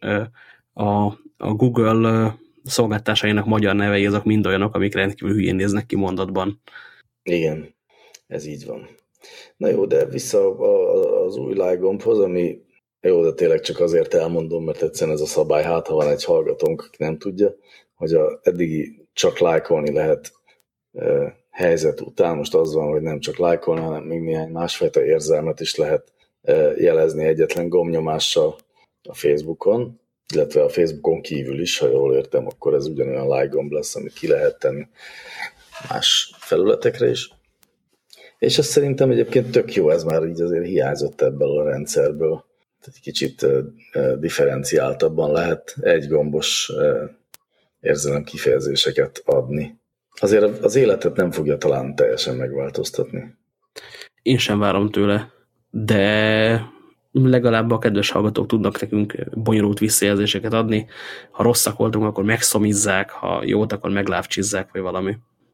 A Google szolgáltásainak magyar nevei azok mind olyanok, amik rendkívül hülyén néznek ki mondatban. Igen, ez így van. Na jó, de vissza az új lájgombhoz, ami jó, de tényleg csak azért elmondom, mert egyszerűen ez a szabály, hát ha van egy hallgatónk, aki nem tudja, hogy a eddigi csak lájkolni lehet helyzet után most az van, hogy nem csak lájkolni, hanem még néhány másfajta érzelmet is lehet jelezni egyetlen gombnyomással a Facebookon, illetve a Facebookon kívül is, ha jól értem, akkor ez ugyanolyan like gomb lesz, amit ki lehet tenni más felületekre is. És ez szerintem egyébként tök jó, ez már így azért hiányzott ebből a rendszerből. Tehát egy kicsit differenciáltabban lehet egygombos érzelem kifejezéseket adni. Azért az életet nem fogja talán teljesen megváltoztatni. Én sem várom tőle, de legalább a kedves hallgatók tudnak nekünk bonyolult visszajelzéseket adni. Ha rosszak voltunk, akkor megszomizzák, ha jót, akkor meglávcsizzák, vagy valami.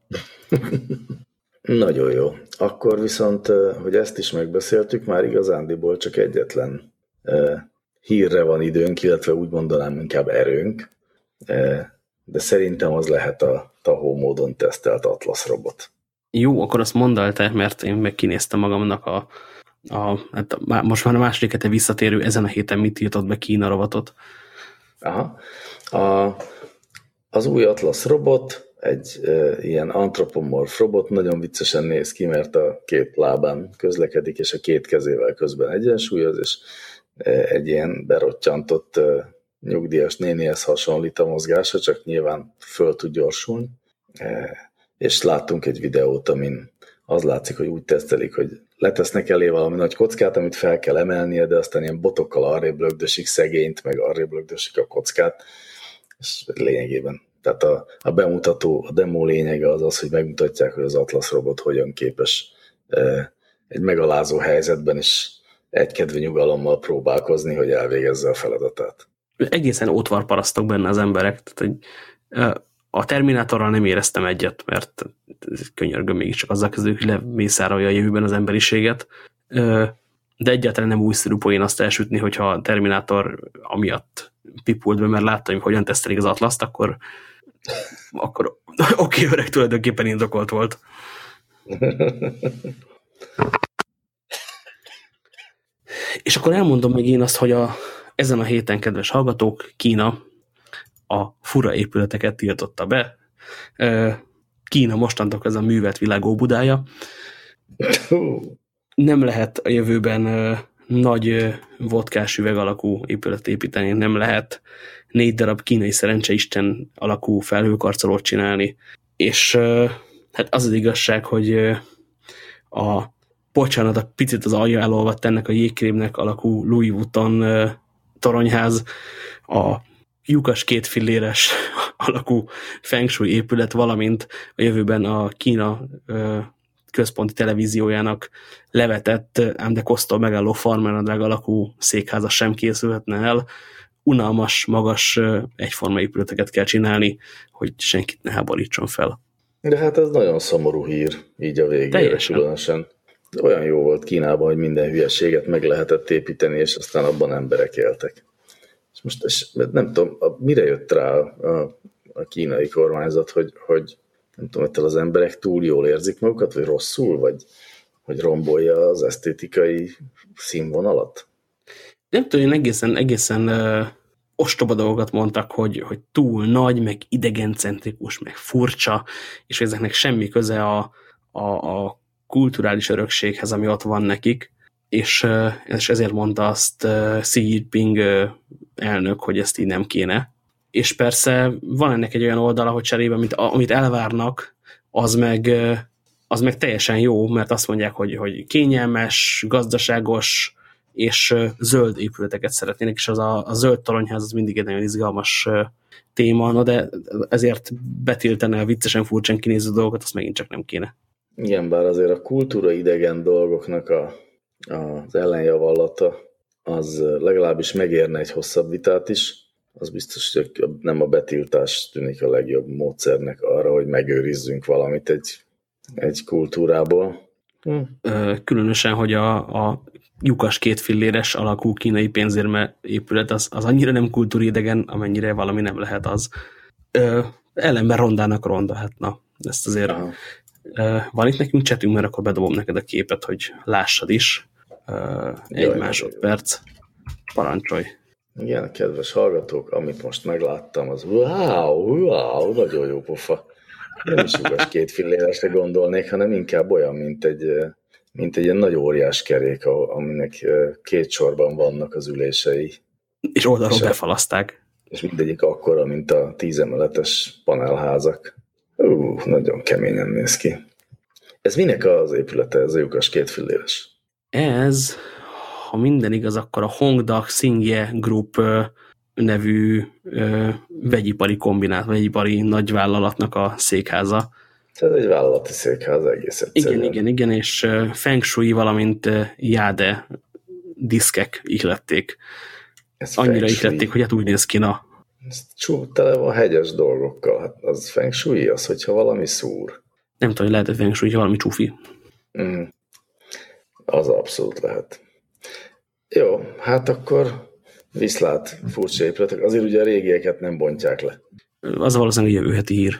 Nagyon jó. Akkor viszont, hogy ezt is megbeszéltük, már igazándiból csak egyetlen hírre van időnk, illetve úgy mondanám inkább erőnk, de szerintem az lehet a tahó módon tesztelt Atlas robot. Jó, akkor azt mondd el te, mert én meg kinéztem magamnak hát most már a második hete visszatérő, ezen a héten mit tiltott be Kína robotot. Aha. Az új Atlas robot, egy ilyen antropomorf robot, nagyon viccesen néz ki, mert a két lábán közlekedik, és a két kezével közben egyensúlyoz, és egy ilyen berottyantott nyugdíjas nénihez hasonlít a mozgása, csak nyilván föl tud gyorsulni. És láttunk egy videót, amin az látszik, hogy úgy tesztelik, hogy letesznek elé valami nagy kockát, amit fel kell emelnie, de aztán ilyen botokkal arrébb lögdösik szegényt, meg arrébb lögdösik a kockát, és lényegében. Tehát a bemutató, a demo lényege az, hogy megmutatják, hogy az Atlas robot hogyan képes egy megalázó helyzetben is egykedvű nyugalommal próbálkozni, hogy elvégezze a feladatát. Egészen ótvarparasztok benne az emberek. Tehát, a Terminátorral nem éreztem egyet, mert könyörgöm, mégiscsak azzal kezdődik, hogy lemészárolja a jövőben az emberiséget. De egyáltalán nem újszerű poén azt elsütni, hogyha a Terminátor amiatt pipult be, mert látta, hogy hogyan tesztelik az Atlaszt, akkor oké, öreg, tulajdonképpen indokolt volt. És akkor elmondom meg én azt, hogy ezen a héten, kedves hallgatók, Kína a fura épületeket tiltotta be. Kína mostantól ez a művelt világ óbudája. Nem lehet a jövőben nagy vodkás üveg alakú épületet építeni, nem lehet 4 darab kínai szerencseisten alakú felhőkarcolót csinálni. És hát az igazság, hogy bocsánat, a picit az alja elolvadt ennek a jégkrémnek alakú Louis Vuitton toronyház, a lyukas 2 filléres alakú feng shui épület, valamint a jövőben a Kína központi televíziójának levetett, ám de kosztol megálló farmernadrág alakú székháza sem készülhetne el. Unalmas, magas, egyforma épületeket kell csinálni, hogy senkit ne háborítson fel. De hát ez nagyon szomorú hír, így a végére különösen. Olyan jó volt Kínában, hogy minden hülyeséget meg lehetett építeni, és aztán abban emberek éltek. És most nem tudom, mire jött rá a kínai kormányzat, hogy nem tudom, ettől az emberek túl jól érzik magukat, vagy rosszul, vagy rombolja az esztétikai színvonalat? Nem tudom, én egészen ostoba dolgokat mondtak, hogy túl nagy, meg idegencentrikus, meg furcsa, és ezeknek semmi köze a kulturális örökséghez, ami ott van nekik, és ezért mondta azt Xi Jinping elnök, hogy ezt így nem kéne. És persze van ennek egy olyan oldala, hogy cserébe, amit elvárnak, az meg teljesen jó, mert azt mondják, hogy kényelmes, gazdaságos és zöld épületeket szeretnének, és az a zöld toronyház az mindig egy nagyon izgalmas téma, no, de ezért betilteni a viccesen furcsán kinéző dolgokat, azt megint csak nem kéne. Igen, bár azért a kultúra idegen dolgoknak az ellenjavallata az legalábbis megérne egy hosszabb vitát is. Az biztos, hogy nem a betiltás tűnik a legjobb módszernek arra, hogy megőrizzünk valamit egy kultúrából. Különösen, hogy a lyukas 2 filléres alakú kínai pénzérme épület az annyira nem kultúridegen, amennyire valami nem lehet az. Ellenben rondának ronda, hát na, ezt azért van itt nekünk csetünk, mert akkor bedobom neked a képet, hogy lássad is. Egy másodperc. Parancsolj. Igen, kedves hallgatók, amit most megláttam, az wow, nagyon jó pofa. Nem is lyukas kétfilléresre gondolnék, hanem inkább olyan, mint egy ilyen nagy óriás kerék, aminek két sorban vannak az ülései. És oldalról befalaszták. És mindegyik akkora, mint a 10 emeletes panelházak. Nagyon keményen néz ki. Ez minek az épülete, ez a lyukas kétfilléres? Ez, ha minden igaz, akkor a Hongdak Xingye Group nevű vegyipari kombinát, vegyipari nagyvállalatnak a székháza. Ez egy vállalati székház egész egyszerűen. Igen, és Feng Shui, valamint Jade diszkek ihlették. Annyira ihlették, hogy hát úgy néz ki, na. Ez tele van hegyes dolgokkal. Hát az Feng Shui az, hogyha valami szúr. Nem tudom, hogy lehet Feng Shui, valami csufi. Az abszolút lehet. Jó, hát akkor viszlát furcsa épületek. Azért ugye a régieket nem bontják le. Az valószínűleg jövő heti hír.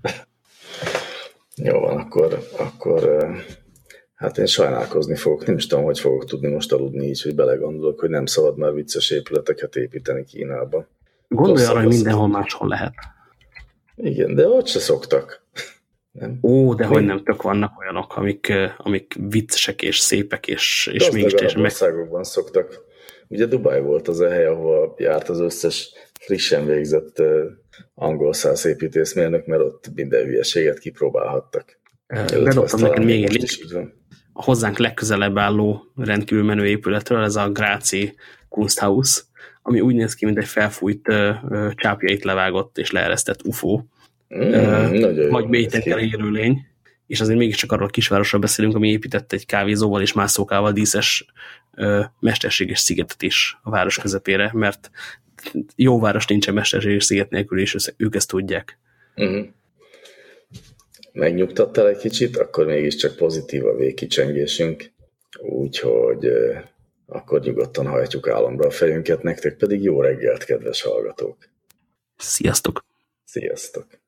Jó van, akkor hát én sajnálkozni fogok. Nem is tudom, hogy fogok tudni most aludni így, hogy belegondolok, hogy nem szabad már vicces épületeket építeni Kínában. Gondolj arra, hogy mindenhol máshol lehet. Igen, de ott se szoktak. Nem? De hogy nem, tök vannak olyanok, amik viccesek és szépek, és mégis teljesen országokban szoktak. Ugye Dubaj volt az a hely, ahol járt az összes frissen végzett angol száz építészmérnök, mert ott minden hülyeséget kipróbálhattak. Bedobtam neked még egy link. A hozzánk legközelebb álló rendkívül menő épületről, ez a Gráci Kunsthaus, ami úgy néz ki, mint egy felfújt, csápjait levágott és leeresztett UFO. Vagy mélytengeri élőlény, és azért mégiscsak arról a kisvárosról beszélünk, ami épített egy kávézóval és mászókával díszes mesterséges szigetet is a város közepére, mert jó város nincsen mesterséges sziget nélkül, és ők ezt tudják. Megnyugtattál egy kicsit, akkor mégiscsak pozitív a végkicsengésünk, úgyhogy akkor nyugodtan hajtjuk álomra a fejünket, nektek pedig jó reggelt, kedves hallgatók! Sziasztok! Sziasztok!